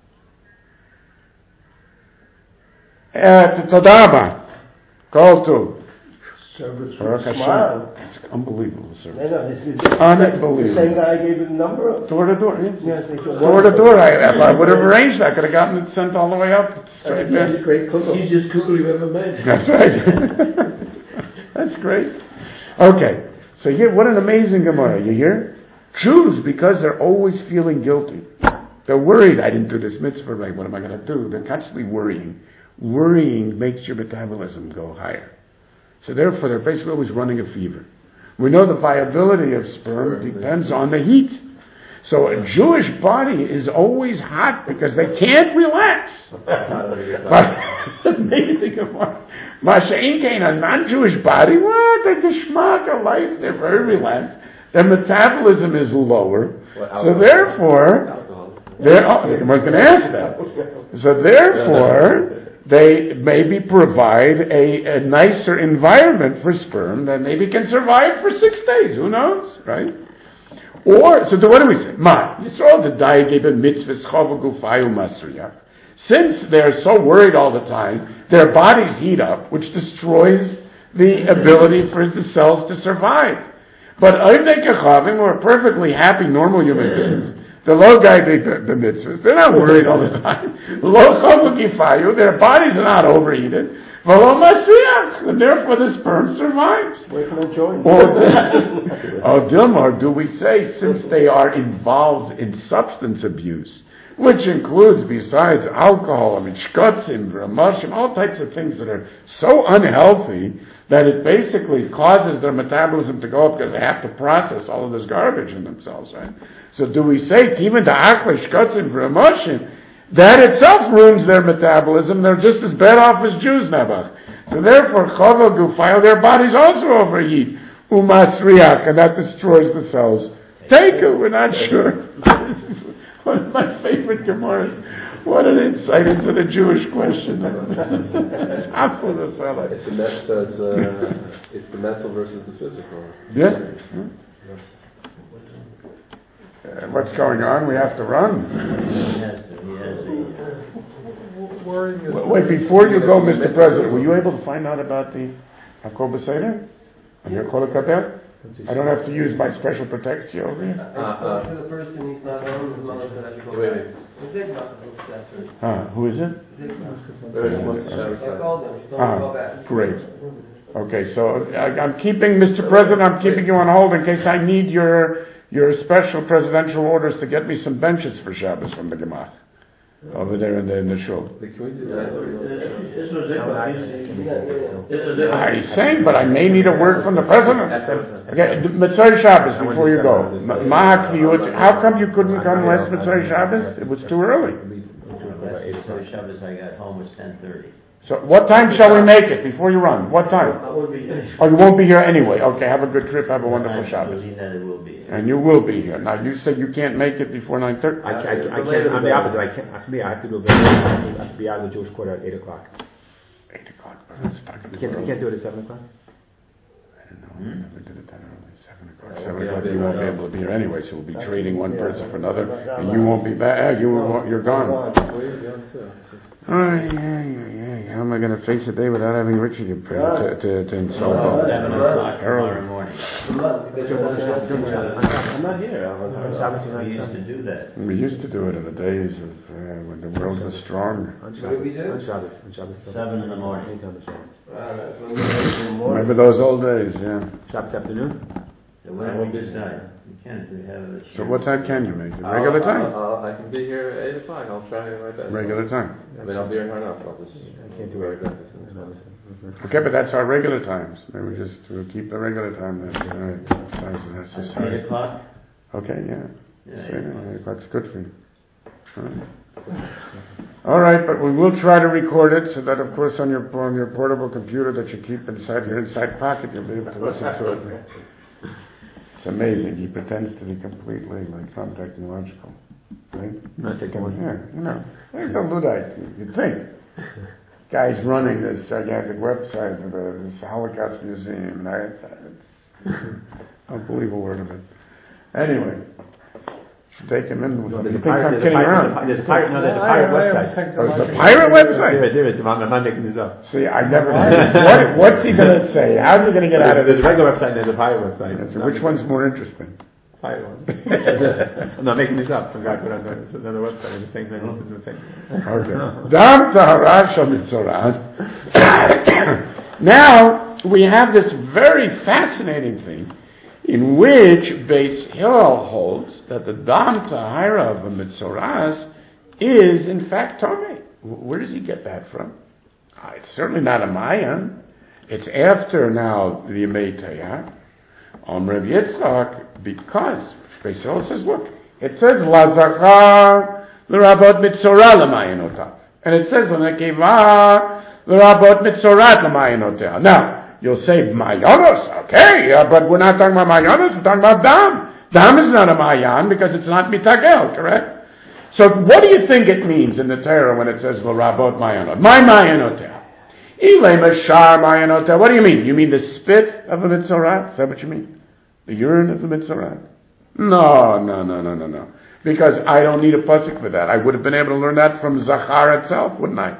Speaker 2: תודה רבה. כל טוב.
Speaker 1: Service with a smile.
Speaker 2: It's unbelievable service.
Speaker 1: No, no, this is the
Speaker 2: Unbelievable.
Speaker 1: same guy gave you the number of.
Speaker 2: Door to door, yeah.
Speaker 1: Yes, they said
Speaker 2: Door to door. I, if I would have arranged, I could have gotten it sent all the way up. Straight there.
Speaker 1: He's great cook. He's just kugel you ever made.
Speaker 2: That's right. That's great. Okay, so here, what an amazing Gemara. You hear? Jews, because they're always feeling guilty. They're worried, I didn't do this mitzvah right, what am I going to do? They're constantly worrying. Worrying makes your metabolism go higher. So therefore, they're basically always running a fever. We know the viability of sperm depends on the heat. So a Jewish body is always hot because they can't relax. But it's amazing. Masha Inkain, a non-Jewish body, what? The geschmack of life, they're very relaxed. Their metabolism is lower. So therefore, they're, oh, I was going to ask that. So therefore, they maybe provide a, a nicer environment for sperm that maybe can survive for six days. Who knows, right? Or, so what do we say? Ma, Yisrael the Daigeben mitzvahs chavagufayu masriach. Since they're so worried all the time, their bodies heat up, which destroys the ability for the cells to survive. But Oivdei Kechavim were perfectly happy, normal human beings. The low guy, the, the mitzvahs, they're not worried all the time. Lo chavagufayu, their bodies are not overheated. V'lo masriach, and therefore the sperm survives.
Speaker 1: Where can I join?
Speaker 2: Oh, Dilmar, do we say, since they are involved in substance abuse, which includes, besides alcohol, I mean, shkotzim, v'ramashim, all types of things that are so unhealthy that it basically causes their metabolism to go up because they have to process all of this garbage in themselves, right? So do we say, even the achla, shkotzim, v'ramashim, that itself ruins their metabolism. They're just as bad off as Jews, Nabach. So therefore, chava gufayo, their bodies also overheat. Umasriach, and that destroys the cells. Take it, we're not sure. One of my favorite Gemaras. What an insight into the Jewish question. It's half of the fellow.
Speaker 3: It's, a met, so it's, uh, it's the mental versus the physical.
Speaker 2: Yeah. Hmm? Uh, what's going on? We have to run. Wait, before you go, Mister President, were you able to find out about the Hakol B'Seder? On your Kol HaKabel? I don't have to use my special protection over here?
Speaker 3: Uh, uh,
Speaker 4: to the person he's not home, his mother said I should go
Speaker 3: wait,
Speaker 4: back.
Speaker 3: wait.
Speaker 2: Ah, who is it?
Speaker 4: I called him, she told me to go
Speaker 2: Ah,
Speaker 4: back.
Speaker 2: great. Okay, so I, I'm keeping, Mister President, I'm keeping you on hold in case I need your your special presidential orders to get me some benches for Shabbos from the Gemach. Over there in the, in the shul.
Speaker 3: Can we do that?
Speaker 1: This was it. This was it.
Speaker 2: I'm saying, but I may need a word from the president. Okay, Mitzvah Shabbos, before you go. Mahak Viyut, how come you couldn't come last Mitzvah Shabbos? It was too early.
Speaker 5: Last Shabbos I got home was ten thirty.
Speaker 2: So what time shall we make it before you run? What time?
Speaker 1: I won't be here.
Speaker 2: Oh, you won't be here anyway. Okay, have a good trip. Have a wonderful Shabbos.
Speaker 5: That it will be.
Speaker 2: And you will be here. Now, you said you can't make it before nine thirty?
Speaker 6: I, I, I can't, I'm the opposite. I can't, for me, I have to do a bit. I have to be out of the Jewish quarter at eight o'clock.
Speaker 2: eight o'clock. That's not
Speaker 6: You can't, you can't do it at seven o'clock?
Speaker 2: I don't know. I never did it that early. seven o'clock. seven o'clock, you won't be able to be here anyway, so we'll be trading one person for another, and you won't be back. You won't, you're gone. Oh, yeah, yeah, yeah. How am I going to face a day without having Richie to, to, to, to insult
Speaker 5: Well,
Speaker 2: us?
Speaker 5: seven o'clock tomorrow morning.
Speaker 1: I'm not here.
Speaker 5: We used to do that.
Speaker 2: We used to do it in the days of uh, when the world was strong.
Speaker 6: On
Speaker 4: What
Speaker 6: Shabbos.
Speaker 4: did we do?
Speaker 6: On Shabbos. On Shabbos.
Speaker 5: Seven in the morning.
Speaker 6: Anytime on Shabbos.
Speaker 2: Remember those old days, yeah.
Speaker 6: Shabbos afternoon?
Speaker 5: So when we decide, we can't we have it.
Speaker 2: So what time can you make it? Regular
Speaker 3: I'll,
Speaker 2: time?
Speaker 3: I'll, I'll, I can be here at eight o'clock. I'll try my best.
Speaker 2: Regular time.
Speaker 3: I mean, I'll be here hard enough. I'll just.
Speaker 6: I can't do it.
Speaker 2: Okay, but that's our regular times. Maybe we just we'll keep the regular time then. All right. That's
Speaker 5: Eight
Speaker 2: necessary.
Speaker 5: o'clock?
Speaker 2: Okay, yeah.
Speaker 5: Yeah,
Speaker 2: Say,
Speaker 5: eight o'clock.
Speaker 2: eight o'clock's good for you. All right. All right, but we will try to record it so that, of course, on your on your portable computer that you keep inside your inside pocket, you'll be able to listen to it. It's amazing. He pretends to be completely like non-technological, right?
Speaker 6: Not technological.
Speaker 2: Yeah, you know, he's a Luddite. You'd think. Guy's running this gigantic website of the this Holocaust Museum, and I, it's unbelievable word of it. Anyway. Take him in with
Speaker 6: no,
Speaker 2: him.
Speaker 6: there's,
Speaker 2: He
Speaker 6: a pirate,
Speaker 2: thinks I'm
Speaker 6: there's, a
Speaker 2: kidding
Speaker 6: pirate,
Speaker 2: around.
Speaker 6: there's a pirate, no, there's a pirate website.
Speaker 2: Oh, it's a pirate website?
Speaker 6: There is, there is. I'm, I'm not making this up.
Speaker 2: See, I never what, what's he going to say? How's he going to get out of
Speaker 6: this?
Speaker 2: this?
Speaker 6: There's a regular website and there's a pirate website.
Speaker 2: So which one's more interesting?
Speaker 6: Pirate one. I'm not making this up. Some guy put on another website with the same thing. The same thing.
Speaker 2: Okay. Dam tahara shel mitzorat. Now, we have this very fascinating thing in which Beis Hillel holds that the Dam Tahara of the Mitzoras is in fact Tomei. Where does he get that from? Uh, it's certainly not a Mayan. It's after now the Yemei Tayah on Reb Yitzchak, because Beis Hillel says, look, it says La Zachar l'Rabot Mitzorah l'Mayanotav, and it says La Nekeva l'Rabot Mitzorat l'Mayanotav. Now, you'll say Mayanos, okay, uh, but we're not talking about Mayanos, we're talking about Dam. Dam is not a Mayan because it's not Mitagel, correct? So what do you think it means in the Torah when it says L'Rabot Mayanot? My Mayanotel. Ile Mashar Mayanotel. What do you mean? You mean the spit of the Mitzorat? Is that what you mean? The urine of the Mitzorat? No, no, no, no, no, no. Because I don't need a pasuk for that. I would have been able to learn that from Zachar itself, wouldn't I?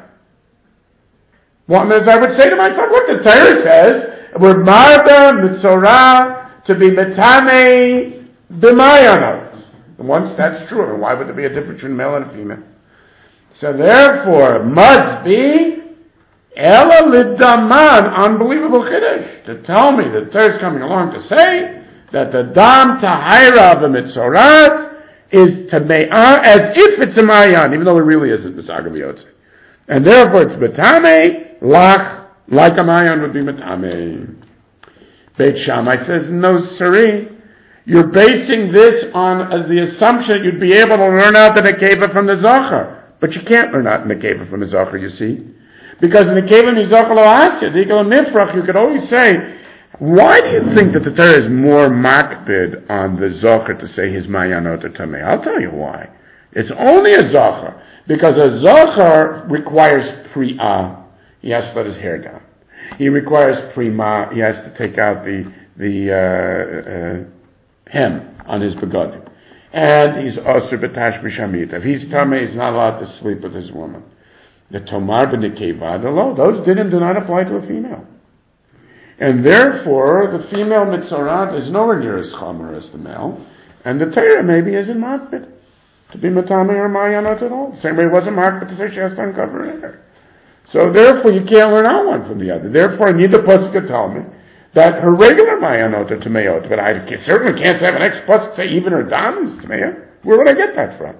Speaker 2: Well, I would say to myself, look, the Torah says, we're marba mitzorah to be metame b'mayanot. Once that's true, and why would there be a difference between male and female? So therefore, it must be ela lidaman, unbelievable chiddush, to tell me that the Torah is coming along to say that the dam tahira of the mitzorat is tame'ah as if it's a mayan, even though it really isn't, Misaga v'yotze. And therefore it's betame, lach, like a mayan would be metame. Beit Shammai says, no siree. You're basing this on uh, the assumption you'd be able to learn out the nekeva from the Zohar. But you can't learn out the nekeva from the Zohar, you see. Because in the nekeva in the Zohar lo asya, the Ikal Mifrach, you could always say, why do you think that the Torah is more makbid on the Zohar to say his mayanot or tameh? I'll tell you why. It's only a Zohar. Because a Zohar requires pri'ah. He has to let his hair down. He requires prima. He has to take out the, the, uh, uh, hem on his begodim. And he's osir b'tash b'shamit. If he's tameh, he's not allowed to sleep with his woman. The tomar b'nekeva, those dinim do not apply to a female. And therefore, the female mitzorat is nowhere near as chomer as the male. And the Torah maybe isn't makbid to be matame or mayanot at all. Same way it wasn't makbid to say she has to uncover her hair. So therefore, you can't learn out one from the other. Therefore, I need the pasuk to tell me that her regular mayanot are tameot, but I certainly can't have an next pasuk say even her dam is tameot. Where would I get that from?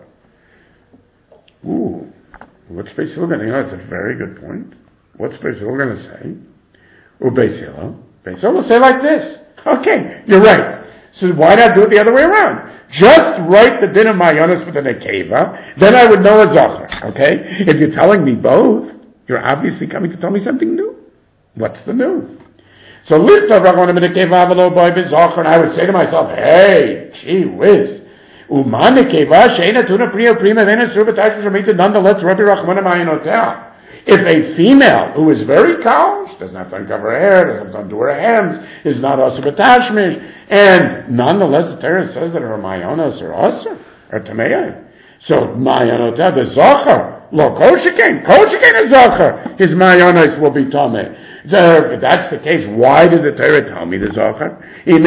Speaker 2: Ooh, what's Beis Hillel going to? You know, it's a very good point. What's Beis Hillel going to say? Or Beis Hillel? Beis Hillel will say like this. Okay, you're right. So why not do it the other way around? Just write the din of mayanos with an nekeva, then I would know a zachar. Okay? If you're telling me both, you're obviously coming to tell me something new. What's the new? So lift up Rachman Nekeva Avalo Boy Bizachar, and I would say to myself, hey, gee whiz. Uma Nekeva Sheina Tuna Priya Prima Vena Surbatash Ramita, nonetheless Rabbi Rachman Mayanotel. If a female who is very cow, she doesn't have to uncover her hair, doesn't have to undo her hems, is not also batashmish, and nonetheless the Torah says that her mayonos are also, or tameya. So mayonotel, the zachar, lo koshikain, koshikain is zachar, his mayonos will be tameh. So if that's the case, why did the Torah tell me the zachar?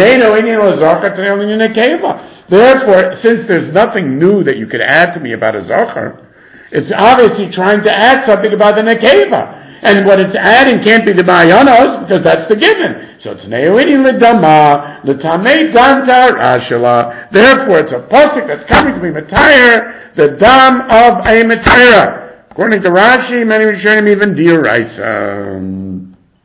Speaker 2: Therefore, since there's nothing new that you could add to me about a zachar, it's obviously trying to add something about the nekeva. And what it's adding can't be the mayanos, because that's the given. So it's ne'oini l'dama, l'tamei danta rashala. Therefore, it's a pasuk that's coming to be matayr, the dam of a matayra. According to Rashi, many Rishonim even dioraisa.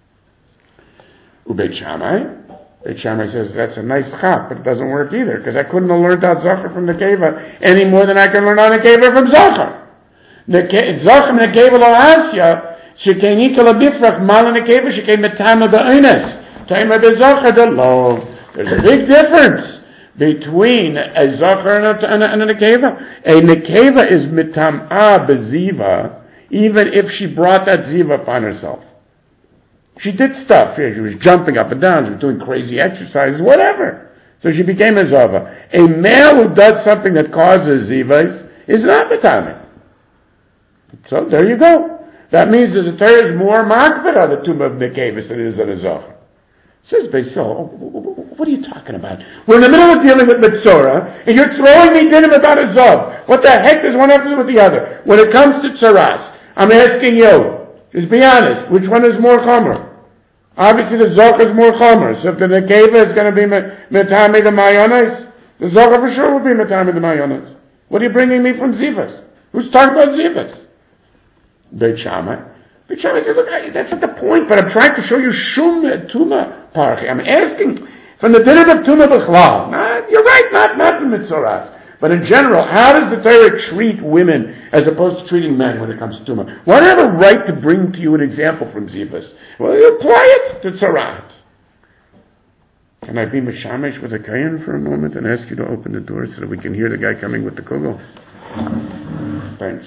Speaker 2: Ubeit Shammai. Beit Shammai says that's a nice chap, but it doesn't work either, because I couldn't have learned out zachar from the nekeva any more than I can learn out nekeva from zachar. Zochem nekeva lo asya, shekein ikala bifrach mal nekeva shekein metama be'oines. Tema de zocher de lo. There's a big difference between a zocher and a, and a, and a nekeva. A nekeva is mitam'a beziva, even if she brought that ziva upon herself. She did stuff. She was jumping up and down. She was doing crazy exercises, whatever. So she became a zava. A male who does something that causes zivas is not mitame. So there you go. That means that the Torah is more makbid on the tomb of Nekevis than it is on a zocher. Says Beisol, what are you talking about? We're in the middle of dealing with Mitzorah, and you're throwing me dinim about a zov. What the heck does one have to do with the other? When it comes to tzaras, I'm asking you, just be honest, which one is more chomer? Obviously the zocher is more chomer. So if the nekeva is going to be metame the mayones, the zocher for sure will be metame the mayones. What are you bringing me from zivas? Who's talking about zivas? Beit Shammai. Beit Shammai said, look, that's not the point, but I'm trying to show you shum tuma parchi. I'm asking from the din of tuma b'chlal. Nah, you're right, not, not the mitzoras. But in general, how does the Torah treat women as opposed to treating men when it comes to Tumah? Why do I have a right to bring to you an example from Zivas? Well, you apply it to Tzarat. Can I be mishamish with a kayan for a moment and ask you to open the door so that we can hear the guy coming with the kugel? Thanks.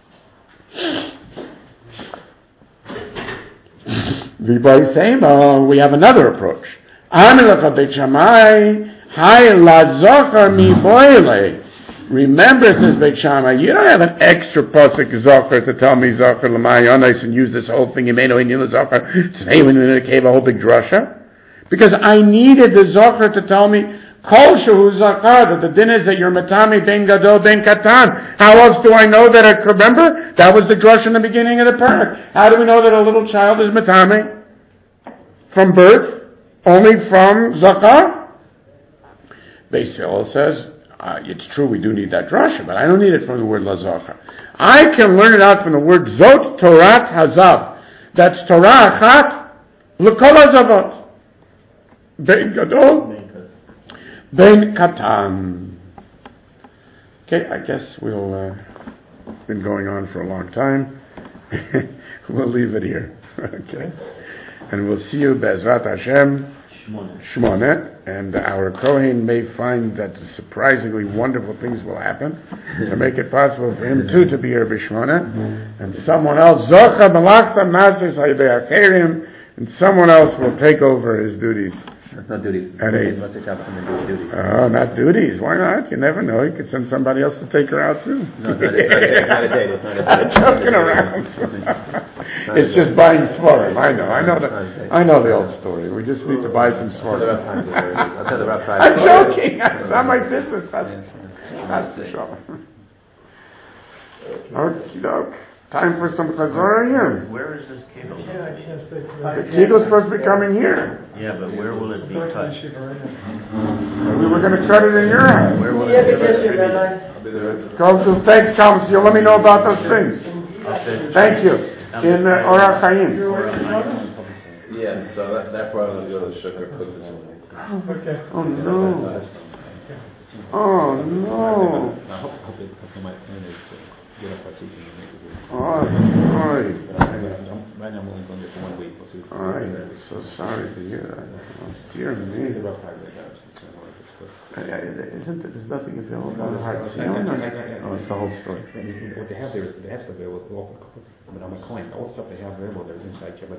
Speaker 2: We have another approach. Amilach Beit Shammai. Hi lazocher mi boile. Remember, says Beit Shammai, you don't have an extra pasuk zocher to tell me zocher l'mayonos and use this whole thing. You may know in the zocher today when we cave a whole big drasha, because I needed the zocher to tell me kol shehu zakar, that the din is that you're matami ben gadol ben katan. How else do I know that? I remember that was the drasha in the beginning of the parak. How do we know that a little child is matami from birth? Only from zakar. Beisil says, uh, it's true we do need that drasha, but I don't need it from the word lazocha. I can learn it out from the word zot torat hazav. That's Torah achat l'kol hazavot. Ben gadol, ben katan. Okay, I guess we'll, uh, been going on for a long time. We'll leave it here. Okay. And we'll see you Be'ezrat Hashem. Shmona, and our Kohen may find that surprisingly wonderful things will happen to make it possible for him too to be here B'Shmona, and someone else, Zocha Malachta Masis Hayidei Acherim, and someone else will take over his duties.
Speaker 6: That's not duties.
Speaker 2: At eight.
Speaker 6: What's it got from the duties?
Speaker 2: Oh, not duties. Why not? You never know. You could send somebody else to take her out too.
Speaker 6: No, it's not, it's not, it's not a date. It's not a date.
Speaker 2: I'm joking around. It's, it's just buying svarim. I know. I know the. I know the old story. We just need to buy some svarim.
Speaker 6: I'll tell the rough price.
Speaker 2: I'm joking. It's not my business. That's the show. Okie doke. Time for some chazorah here.
Speaker 5: Where is this cable?
Speaker 2: The kegel's supposed to be coming here.
Speaker 5: Yeah, but where will it be cut?
Speaker 2: We were going to cut it in your house.
Speaker 5: Where will it be distributed?
Speaker 2: Go to thanks, comments. You'll let me know about those things. Thank you. In uh, Orach Chaim.
Speaker 3: Yeah, so that, that brought us to go to sugar cook this one.
Speaker 2: Okay. Oh no. Oh no.
Speaker 6: I hope, hope, it, hope my plan is to get up our teaching and make it good.
Speaker 2: Oh, sorry.
Speaker 6: Right now I'm only going to get for one week. We'll see what's
Speaker 2: All right. So sorry to hear that. Oh, dear me. Uh, isn't it, there's nothing you feel about heart sealing? Oh, it's the whole story.
Speaker 6: What they have there is they have stuff there with all the I'm a coin. All the stuff they have available there is inside Kibbutz.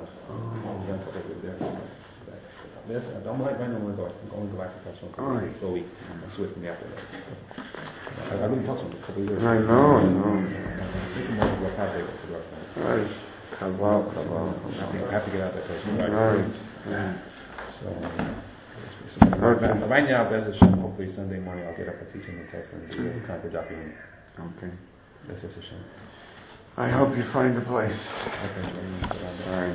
Speaker 6: This, I don't like right now. I'm going to go. I'm going to go back to Tesla for a week. I'm Swiss in the after that. I've been in Tesla for a couple of years.
Speaker 2: I know, I know.
Speaker 6: I'm thinking more of what how they go to
Speaker 2: Right. Chaval, chaval.
Speaker 6: I have to get out of that place.
Speaker 2: Right. Yeah.
Speaker 6: So, so okay. Right now, Bez Hashem, hopefully Sunday morning I'll get up and teach him the test and do the time for dropping in.
Speaker 2: Okay.
Speaker 6: Bez Hashem.
Speaker 2: I hope you find a place.
Speaker 6: Okay, so
Speaker 2: sorry.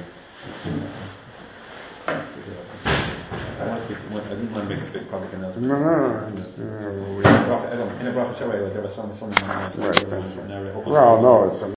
Speaker 6: I want to speak, I didn't want to make a big public announcement.
Speaker 2: No, no, no. Just, uh, we,
Speaker 6: in a bracha, like there was some, some,
Speaker 2: right, well, no, it's a